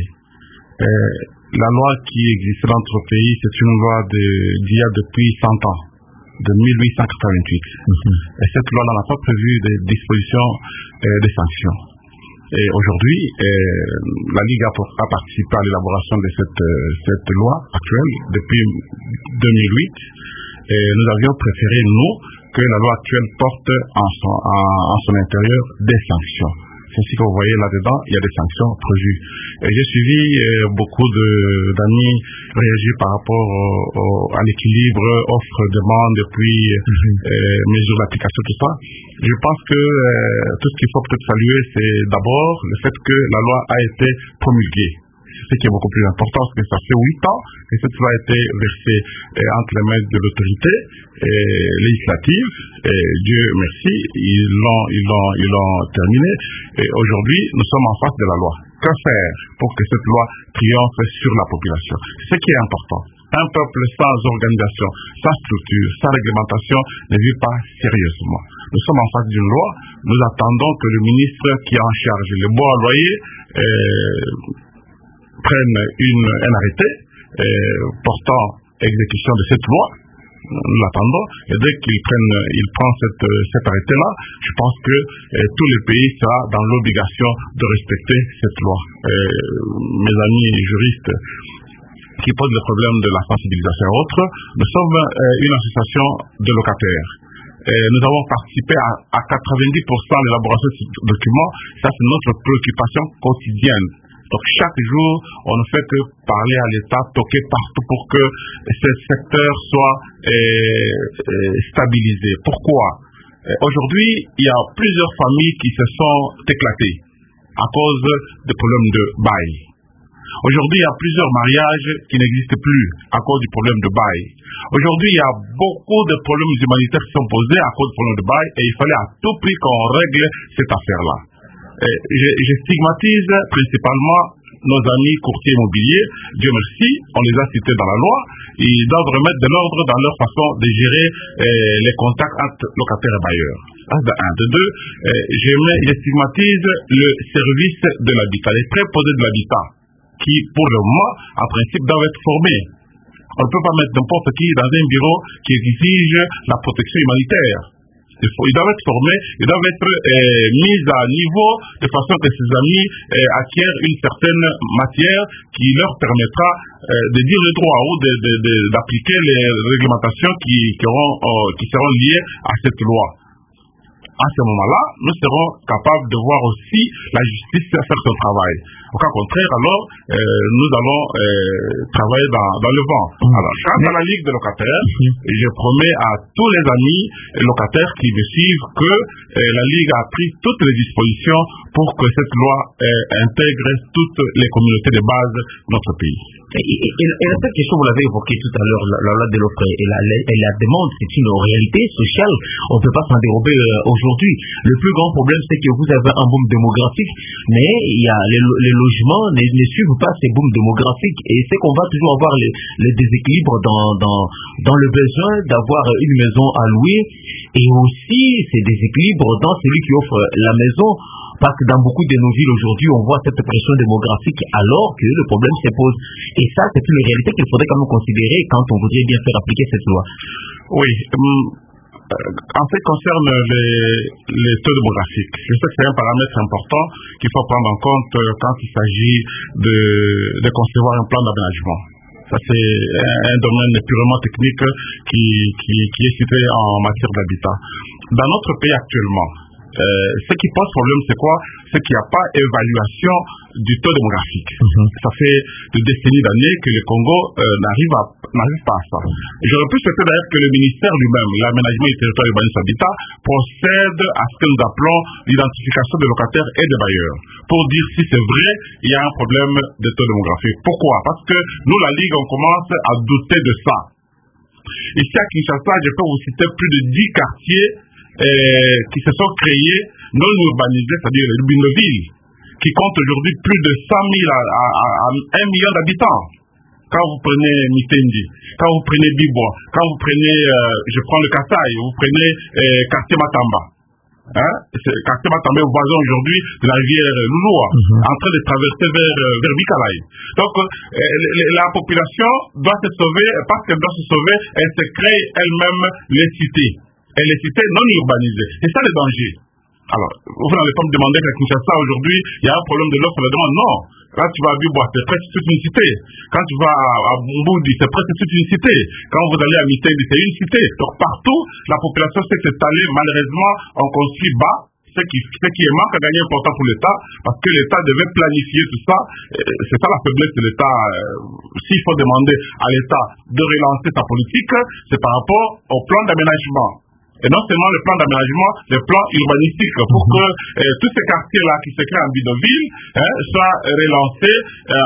La loi qui existe dans notre pays, c'est une loi d'il y a depuis 100 ans, de 1888. Et cette loi n'a pas prévu des dispositions des sanctions. Et aujourd'hui, la Ligue a participé à l'élaboration de cette loi actuelle depuis 2008. Et nous avions préféré, nous, que la loi actuelle porte en son intérieur des sanctions. C'est ce que vous voyez là-dedans, il y a des sanctions prévues. Et j'ai suivi beaucoup d'amis réagir par rapport à l'équilibre offre-demande et puis mesures d'application, tout ça. Je pense que tout ce qu'il faut peut-être saluer, c'est d'abord le fait que la loi a été promulguée. C'est ce qui est beaucoup plus important, parce que ça fait 8 ans que cette loi a été versée entre les mains de l'autorité législative. Et Dieu merci, ils l'ont terminé. Et aujourd'hui, nous sommes en face de la loi. Que faire pour que cette loi triomphe sur la population? C'est ce qui est important. Un peuple sans organisation, sans structure, sans réglementation ne vit pas sérieusement. Nous sommes en face d'une loi. Nous attendons que le ministre qui est en charge le bois à loyer prenne un arrêté portant exécution de cette loi. Nous l'attendons, et dès qu'il prend cet arrêté-là, je pense que tout le pays sera dans l'obligation de respecter cette loi. Mes amis juristes qui posent le problème de la sensibilisation et autres, nous sommes une association de locataires. Nous avons participé à 90% de l'élaboration de ce document. Ça, c'est notre préoccupation quotidienne. Donc chaque jour, on ne fait que parler à l'État, toquer partout pour que ce secteur soit stabilisé. Pourquoi? Aujourd'hui, il y a plusieurs familles qui se sont éclatées à cause des problèmes de bail. Aujourd'hui, il y a plusieurs mariages qui n'existent plus à cause du problème de bail. Aujourd'hui, il y a beaucoup de problèmes humanitaires qui sont posés à cause du problème de bail et il fallait à tout prix qu'on règle cette affaire-là. Je stigmatise principalement nos amis courtiers immobiliers. Dieu merci, on les a cités dans la loi. Ils doivent remettre de l'ordre dans leur façon de gérer les contacts entre locataires et bailleurs. De 1. De 2, je stigmatise le service de l'habitat, les préposés de l'habitat, qui pour le moment, en principe, doivent être formés. On ne peut pas mettre n'importe qui dans un bureau qui exige la protection humanitaire. Ils doivent être formés, ils doivent être mis à niveau de façon que ces amis acquièrent une certaine matière qui leur permettra de dire le droit ou d'appliquer les réglementations qui seront liées à cette loi. À ce moment-là, nous serons capables de voir aussi la justice faire son travail. Au cas contraire, alors, nous allons travailler dans le vent. Alors, quant à la Ligue des locataires, je promets à tous les amis locataires qui me suivent que la Ligue a pris toutes les dispositions pour que cette loi intègre toutes les communautés de base de notre pays. Et cette question, vous l'avez évoquée tout à l'heure, la loi de l'offre et la demande, c'est une réalité sociale. On ne peut pas s'en dérober aujourd'hui. Le plus grand problème, c'est que vous avez un boom démographique, mais il y a les logements ne suivent pas ces booms démographiques. Et c'est qu'on va toujours avoir les déséquilibres dans le besoin d'avoir une maison à louer, et aussi ces déséquilibres dans celui qui offre la maison. Parce que dans beaucoup de nos villes aujourd'hui, on voit cette pression démographique alors que le problème se pose. Et ça, c'est une réalité qu'il faudrait quand même considérer quand on voudrait bien faire appliquer cette loi. Oui. En ce qui concerne les taux démographiques, je sais que c'est un paramètre important qu'il faut prendre en compte quand il s'agit de concevoir un plan d'aménagement. Ça, c'est un domaine purement technique qui est cité en matière d'habitat. Dans notre pays actuellement, ce qui pose problème, c'est quoi? C'est qu'il n'y a pas évaluation du taux démographique. Ça fait des décennies d'années que le Congo n'arrive pas à ça. J'aurais pu souhaiter d'ailleurs que le ministère lui-même, l'aménagement du territoire urbanisme habitat, procède à ce que nous appelons l'identification des locataires et des bailleurs, pour dire si c'est vrai, il y a un problème de taux démographique. Pourquoi? Parce que nous, la Ligue, on commence à douter de ça. Ici à Kinshasa, je peux vous citer plus de 10 quartiers qui se sont créés non urbanisés, c'est-à-dire les bidonvilles, qui comptent aujourd'hui plus de 100 000 à 1 million d'habitants. Quand vous prenez Mitendi, quand vous prenez Bibois, quand vous prenez, je prends le Kasaï, vous prenez quartier Matamba. Quartier Matamba est voisin aujourd'hui de la rivière Louloua, en train de traverser vers Bikalaï. Donc, la population doit se sauver, parce qu'elle doit se sauver, elle se crée elle-même les cités. Et les cités non urbanisées. C'est ça le danger. Alors, vous n'allez pas me demander qu'à Kinshasa aujourd'hui, il y a un problème de l'offre et de la demande. Non. Là, tu vas à Bibois, c'est presque toute une cité. Quand tu vas à Mboudi, c'est presque toute une cité. Quand vous allez à Mitendi, c'est une cité. Donc, partout, la population s'est étalée. Malheureusement, on construit bas. Ce qui est manque à gagner important pour l'État, parce que l'État devait planifier tout ça. C'est ça la faiblesse de l'État. S'il faut demander à l'État de relancer sa politique, c'est par rapport au plan d'aménagement. Et non seulement le plan d'aménagement, le plan urbanistique, pour que tous ces quartiers-là qui se créent en bidonville soient relancés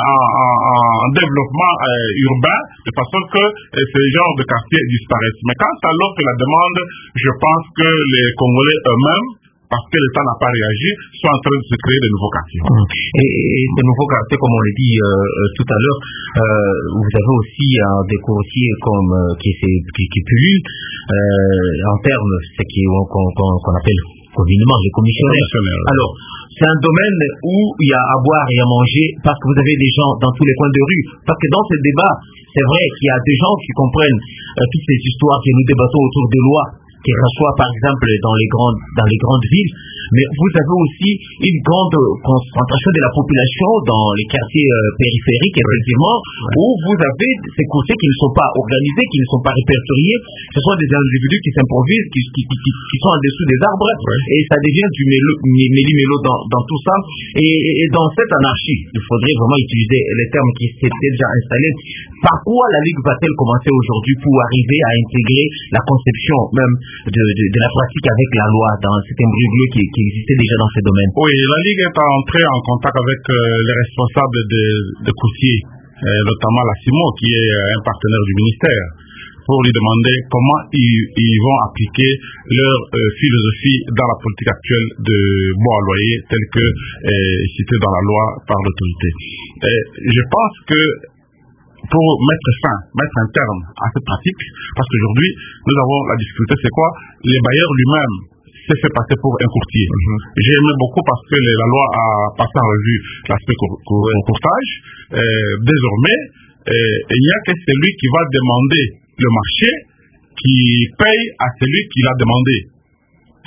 en développement urbain, de façon que ces genres de quartiers disparaissent. Mais quant à l'offre et la demande, je pense que les Congolais eux-mêmes, parce que l'État n'a pas réagi, sont en train de se créer de nouveaux quartiers. Et ces nouveaux quartiers, comme on l'a dit tout à l'heure, vous avez aussi des courtiers qui pullulent en termes de ce qu'on appelle communément les commissionnaires. Alors, c'est un domaine où il y a à boire et à manger, parce que vous avez des gens dans tous les coins de rue. Parce que dans ce débat, c'est vrai qu'il y a des gens qui comprennent toutes ces histoires que nous débattons autour des lois, qui reçoit par exemple dans les grandes villes, mais vous avez aussi une grande concentration de la population dans les quartiers périphériques, effectivement, où vous avez ces courtiers qui ne sont pas organisés, qui ne sont pas répertoriés. Ce sont des individus qui s'improvisent, qui sont en dessous des arbres, et ça devient du méli-mélo dans tout ça. Et dans cette anarchie, il faudrait vraiment utiliser les termes qui s'étaient déjà installés. Par quoi la Ligue va-t-elle commencer aujourd'hui pour arriver à intégrer la conception même de la pratique avec la loi dans cet imbroglio qui existait déjà dans ce domaine? Oui, la Ligue est entrée en contact avec les responsables de courtiers, notamment la CIMO, qui est un partenaire du ministère, pour lui demander comment ils vont appliquer leur philosophie dans la politique actuelle de bois à loyer, telle que citée dans la loi par l'autorité. Je pense que pour mettre un terme à cette pratique, parce qu'aujourd'hui, nous avons la difficulté, c'est quoi? Les bailleurs lui-même s'est fait passer pour un courtier. J'ai aimé beaucoup parce que la loi a passé en revue l'aspect courtage. Désormais, il n'y a que celui qui va demander le marché qui paye à celui qui l'a demandé.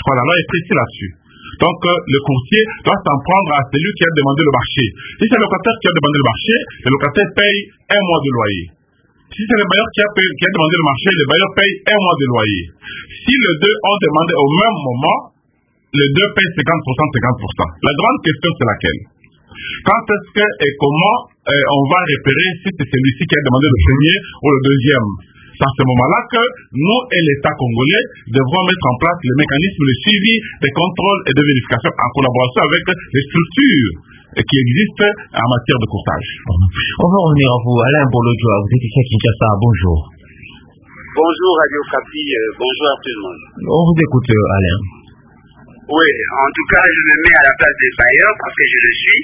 La loi est précise là-dessus. Donc, le courtier doit s'en prendre à celui qui a demandé le marché. Si c'est le locataire qui a demandé le marché, le locataire paye 1 mois de loyer. Si c'est le bailleur qui a demandé le marché, le bailleur paye 1 mois de loyer. Si les deux ont demandé au même moment, les deux payent 50%, 50%. La grande question, c'est laquelle? Quand est-ce que et comment on va repérer si c'est celui-ci qui a demandé le premier ou le deuxième? C'est à ce moment-là que nous et l'État congolais devrons mettre en place le mécanisme de suivi, de contrôle et de vérification en collaboration avec les structures qui existent en matière de courtage. On va revenir à vous, Alain Bolodjoa, vous êtes ici à Kinshasa, bonjour. Bonjour Radio Kapi, bonjour à tout le monde. On vous écoute, Alain. Oui, en tout cas, je me mets à la place des bailleurs parce que je le suis.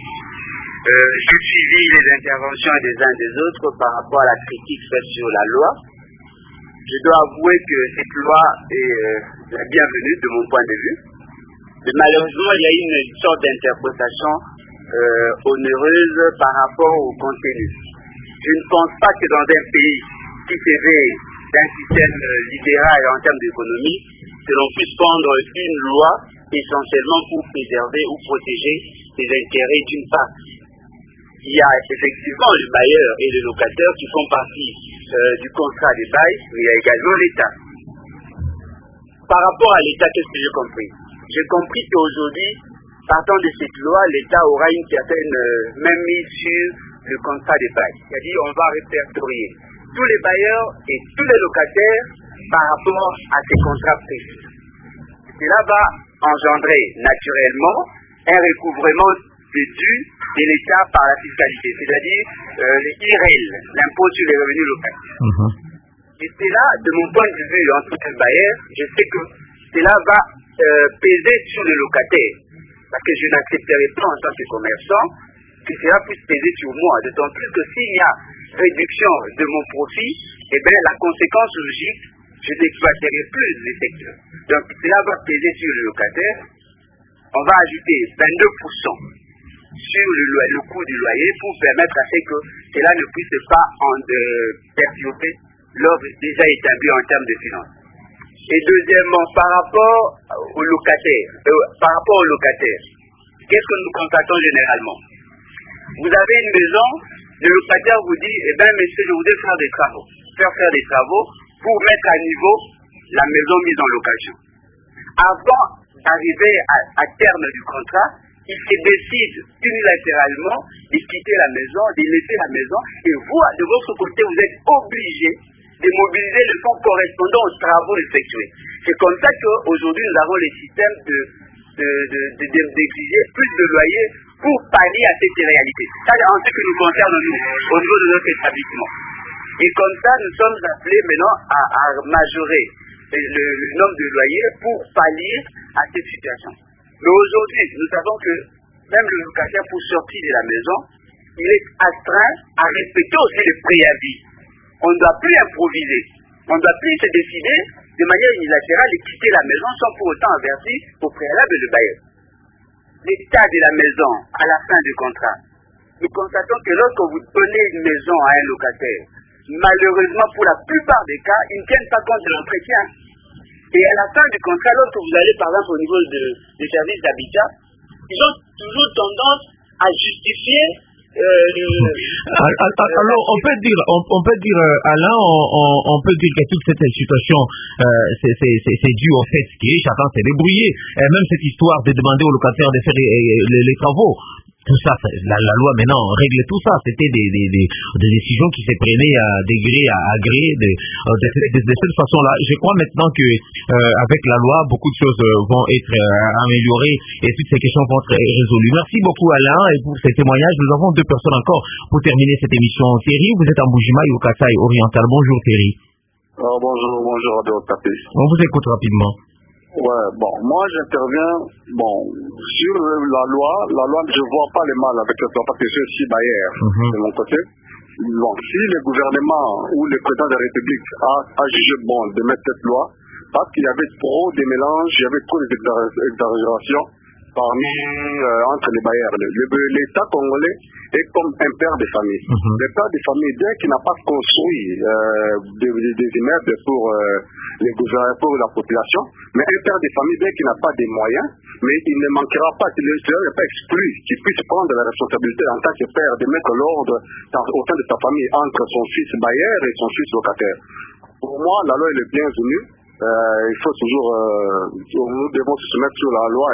J'ai suivi les interventions des uns des autres par rapport à la critique faite sur la loi. Je dois avouer que cette loi est la bienvenue de mon point de vue. Mais malheureusement, il y a une sorte d'interprétation onéreuse par rapport au contenu. Je ne pense pas que dans un pays qui s'éveille d'un système libéral en termes d'économie, que l'on puisse prendre une loi essentiellement pour préserver ou protéger les intérêts d'une part. Il y a effectivement le bailleur et le locataire qui font partie du contrat des bails, mais il y a également l'État. Par rapport à l'État, qu'est-ce que j'ai compris? J'ai compris qu'aujourd'hui, partant de cette loi, l'État aura une certaine même mise sur le contrat des bails. C'est-à-dire on va répertorier tous les bailleurs et tous les locataires par rapport à ces contrats précis. Cela va engendrer naturellement un recouvrement des dus de l'État par la fiscalité, c'est-à-dire les IRL, l'impôt sur les revenus locatifs. Et c'est là, de mon point de vue, en tant que bailleur, je sais que cela va peser sur le locataire. Parce que je n'accepterai pas en tant que commerçant que cela puisse peser sur moi. D'autant plus que s'il y a réduction de mon profit, eh bien la conséquence logique, je n'exploiterai plus les secteurs. Donc cela va peser sur le locataire. On va ajouter 22% sur le coût du loyer pour permettre à ce que cela ne puisse pas perturber l'ordre déjà établi en termes de finances. Et deuxièmement, par rapport aux locataires, qu'est-ce que nous constatons généralement? Vous avez une maison, le locataire vous dit, eh bien monsieur, je voudrais faire des travaux, faire des travaux pour mettre à niveau la maison mise en location. Avant d'arriver à terme du contrat, il se décide unilatéralement de quitter la maison, de laisser la maison, et vous, de votre côté, vous êtes obligé de mobiliser le fonds correspondant aux travaux effectués. C'est comme ça qu'aujourd'hui, nous avons les systèmes d'exiger plus de loyers pour pallier à cette réalité. Ça, en ce qui nous concerne, nous, au niveau de notre établissement. Et comme ça, nous sommes appelés maintenant à majorer le nombre de loyers pour pallier à cette situation. Mais aujourd'hui, nous savons que même le locataire, pour sortir de la maison, il est astreint à respecter aussi les préavis. On ne doit plus improviser. On ne doit plus se décider de manière unilatérale et quitter la maison sans pour autant avertir au préalable le bailleur. L'état de la maison à la fin du contrat. Nous constatons que lorsque vous donnez une maison à un locataire, malheureusement pour la plupart des cas, ils ne tiennent pas compte de l'entretien. Et à la fin du contrat, lorsque vous allez par exemple au niveau des services d'habitat, ils ont toujours tendance à justifier. Alors on peut dire Alain, on peut dire que toute cette situation c'est dû au fait que chacun s'est débrouillé. Et même cette histoire de demander aux locataires de faire les travaux, tout ça, la loi maintenant règle tout ça. C'était des décisions qui se prenaient à degré, à gré, de cette façon-là. Je crois maintenant que avec la loi, beaucoup de choses vont être améliorées et toutes ces questions vont être résolues. Merci beaucoup Alain et pour ces témoignages. Nous avons deux personnes encore pour terminer cette émission. Thierry, vous êtes en Mbujimai au Kasaï oriental. Bonjour Thierry. Bonjour Radio Kapi. On vous écoute rapidement. Ouais, bon, moi j'interviens, sur la loi, je vois pas le mal avec cette loi parce que je suis bailleur de mon côté. Bon, si le gouvernement ou le président de la République a jugé bon de mettre cette loi, parce qu'il y avait trop de mélanges, il y avait trop d'exagérations, entre les bailleurs. L'État congolais est comme un père de famille. Le père de famille, bien qu'il n'a pas construit des immeubles pour les gouverneurs, pour la population, mais un père de famille, bien qu'il n'a pas des moyens, mais il ne manquera pas, il n'est pas exclu qu'il puisse prendre la responsabilité en tant que père de mettre l'ordre au sein de sa famille entre son fils bailleur et son fils locataire. Pour moi, la loi est bienvenue. Il faut toujours, nous devons se soumettre sur la loi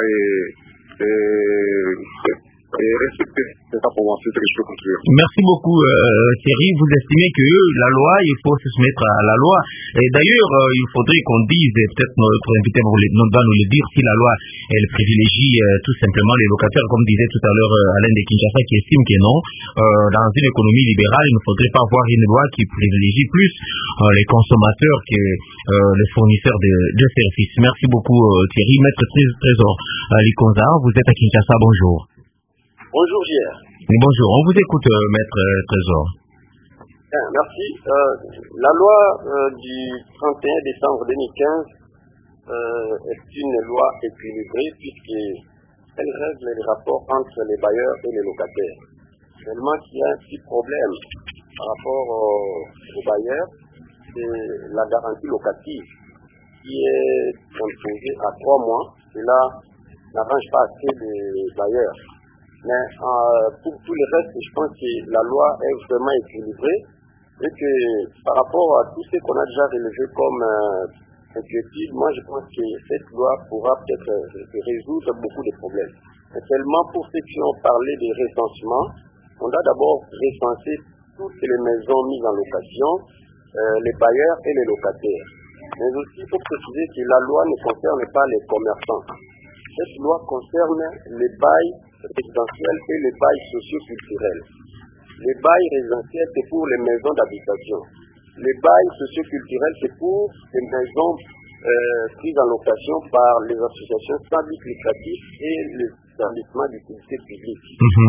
et respecter. C'est ça pour moi, c'est ce que je peux construire. Merci beaucoup Thierry. Vous estimez que la loi, il faut se soumettre à la loi. Et d'ailleurs, il faudrait qu'on dise, et peut-être notre invité va nous le dire, si la loi, elle privilégie tout simplement les locataires, comme disait tout à l'heure Alain de Kinshasa, qui estime que non. Dans une économie libérale, il ne faudrait pas avoir une loi qui privilégie plus les consommateurs que les fournisseurs de services. Merci beaucoup Thierry. Maître Trésor Likonza, vous êtes à Kinshasa, bonjour. Bonjour Pierre. Bonjour, on vous écoute Maître Trésor. Bien, merci. La loi du 31 décembre 2015 est une loi équilibrée puisqu'elle règle les rapports entre les bailleurs et les locataires. Seulement qu'il y a un petit problème par rapport aux bailleurs, c'est la garantie locative qui est imposée à 3 mois. Cela n'arrange pas assez les bailleurs. Mais pour tout le reste, je pense que la loi est vraiment équilibrée et que par rapport à tout ce qu'on a déjà relevé comme inquiétude, moi je pense que cette loi pourra peut-être résoudre beaucoup de problèmes. Mais seulement pour ceux qui ont parlé de recensement, on doit d'abord recenser toutes les maisons mises en location, les bailleurs et les locataires. Mais aussi il faut préciser que la loi ne concerne pas les commerçants. Cette loi concerne les bails résidentiels et les bails socio-culturels. Les bails résidentiels, c'est pour les maisons d'habitation. Les bails socio-culturels, c'est pour les maisons prises en location par les associations sans but lucratif et les établissements d'utilité publique.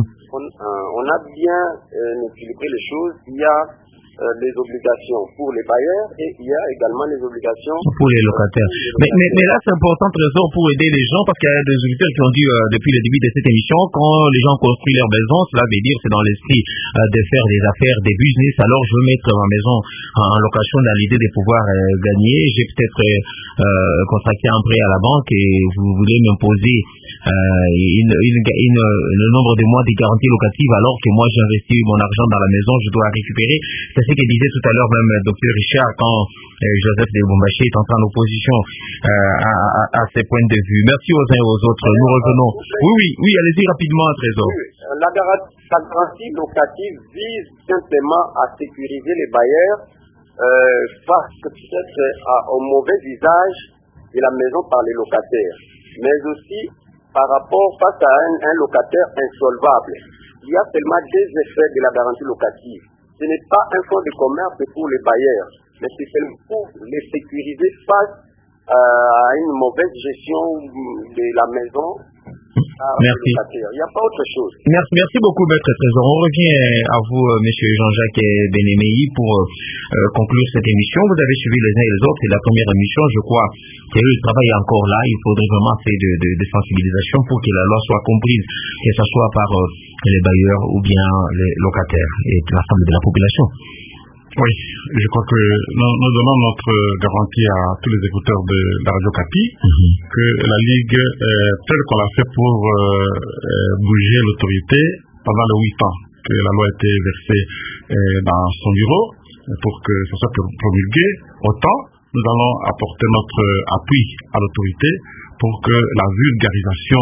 On a bien équilibré les choses. Il y a les obligations pour les bailleurs et il y a également les obligations pour les locataires. Mais là, c'est important, Trésor, pour aider les gens, parce qu'il y a des auditeurs qui ont dit depuis le début de cette émission, quand les gens construisent leur maison, cela veut dire c'est dans l'esprit de faire des affaires, des business. Alors, je veux mettre ma maison en location dans l'idée de pouvoir gagner. J'ai peut-être contracté un prêt à la banque et vous voulez m'imposer le nombre de mois de garantie locative alors que moi j'ai investi mon argent dans la maison, je dois récupérer. C'est ce que disait tout à l'heure même Dr Richard quand Joseph de Bombaché est entré en opposition à ces points de vue. Merci aux uns et aux autres. Nous revenons. Oui, allez-y rapidement, Trésor. La garantie locative vise simplement à sécuriser les bailleurs face peut-être au mauvais usage de la maison par les locataires, mais aussi par rapport face à un locataire insolvable. Il y a seulement des effets de la garantie locative. Ce n'est pas un fonds de commerce pour les bailleurs, mais c'est seulement pour les sécuriser face à une mauvaise gestion de la maison. Merci. Il n'y a pas autre chose. Merci beaucoup, Maître Trésor. On revient à vous, Monsieur Jean-Jacques Benemei, pour conclure cette émission. Vous avez suivi les uns et les autres. C'est la première émission, je crois. Le travail est encore là. Il faudrait vraiment faire de sensibilisation pour que la loi soit comprise, que ce soit par les bailleurs ou bien les locataires et l'ensemble de la population. Oui, je crois que nous donnons notre garantie à tous les écouteurs de la Radio Capi que la Ligue, telle qu'on l'a fait pour bouger l'autorité pendant les 8 ans que la loi a été versée dans son bureau pour que ça soit promulgué, autant nous allons apporter notre appui à l'autorité pour que la vulgarisation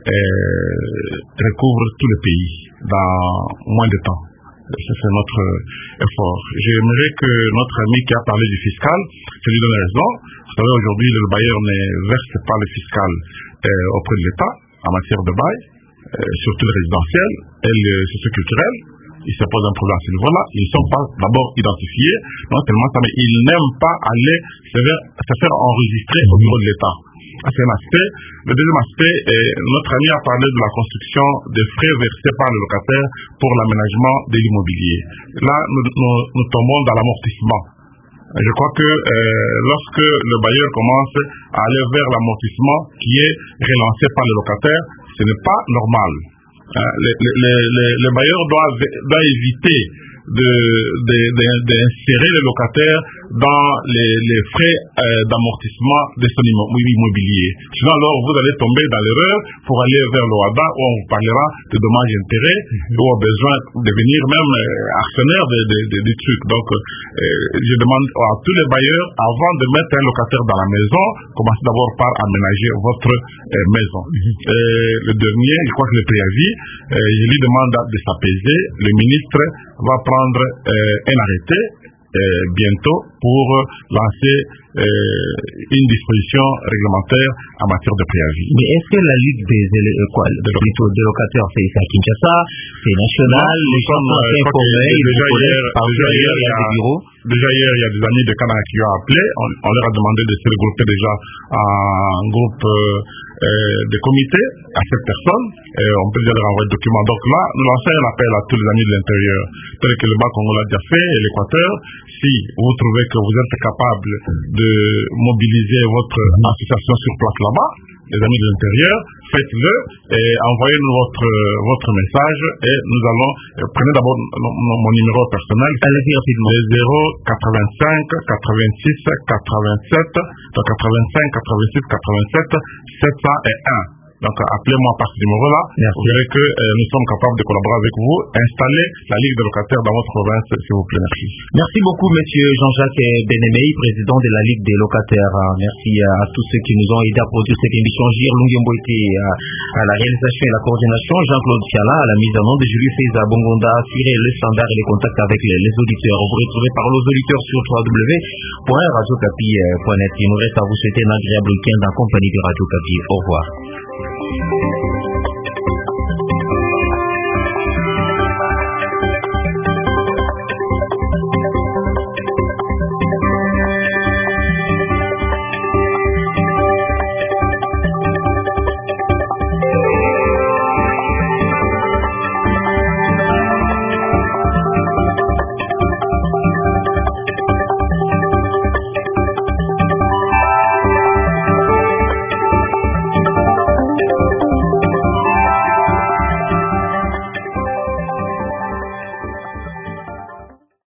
recouvre tout le pays dans moins de temps. C'est notre effort. J'aimerais que notre ami qui a parlé du fiscal, je lui donne raison. Vous savez, aujourd'hui, le bailleur ne verse pas le fiscal auprès de l'État en matière de bail, surtout le résidentiel et le socio-culturel. Il se pose un problème à ce niveau-là. Ils ne sont pas d'abord identifiés, non seulement ça, mais ils n'aiment pas aller se faire enregistrer au niveau de l'État. C'est un aspect. Le deuxième aspect, notre ami a parlé de la construction des frais versés par le locataire pour l'aménagement de l'immobilier. Là, nous tombons dans l'amortissement. Je crois que lorsque le bailleur commence à aller vers l'amortissement qui est relancé par le locataire, Ce n'est pas normal. Les bailleurs doivent éviter d'insérer les locataires dans les frais d'amortissement de son immobilier. Sinon, alors, vous allez tomber dans l'erreur pour aller vers l'OADA où on vous parlera de dommages et intérêts, où on a besoin de devenir même actionnaire des trucs. Donc, je demande à tous les bailleurs, avant de mettre un locataire dans la maison, commencez d'abord par aménager votre maison. Le dernier, je crois que le préavis, je lui demande de s'apaiser. Le ministre va prendre un arrêté bientôt pour lancer une disposition réglementaire en matière de préavis. Mais est-ce que la Ligue des locataires, c'est à Kinshasa, c'est national, les gens sont informés, déjà hier, il y a des bureaux? Déjà hier, il y a des amis de Canada qui ont appelé, on leur a demandé de se regrouper déjà en groupe de comité à 7 personnes, on peut déjà leur envoyer le document. Donc là, nous lançons un appel à tous les amis de l'intérieur, tel que le Bas-Congo l'a déjà fait, et l'Équateur. Si vous trouvez que vous êtes capable de mobiliser votre association sur place là-bas, les amis de l'intérieur, faites-le et envoyez-nous votre message et nous allons, prenez d'abord mon numéro personnel, allez-y rapidement, 085 86 87 85 86 87 701. Donc appelez-moi par ce numéro-là. Vous verrez que nous sommes capables de collaborer avec vous. Installez la Ligue des locataires dans votre province, s'il vous plaît. Merci. Merci beaucoup, monsieur Jean-Jacques Benemei, président de la Ligue des locataires. Merci à tous ceux qui nous ont aidés à produire cette émission. Gir Lungembo était à la réalisation et la coordination. Jean-Claude Fiala à la mise en onde de Julie Feza Bongonda, assurer le standard et les contacts avec les auditeurs. Vous retrouvez parole aux auditeurs sur www.radiocapi.net. Il nous reste à vous souhaiter un agréable week-end en compagnie de Radio Capi. Au revoir.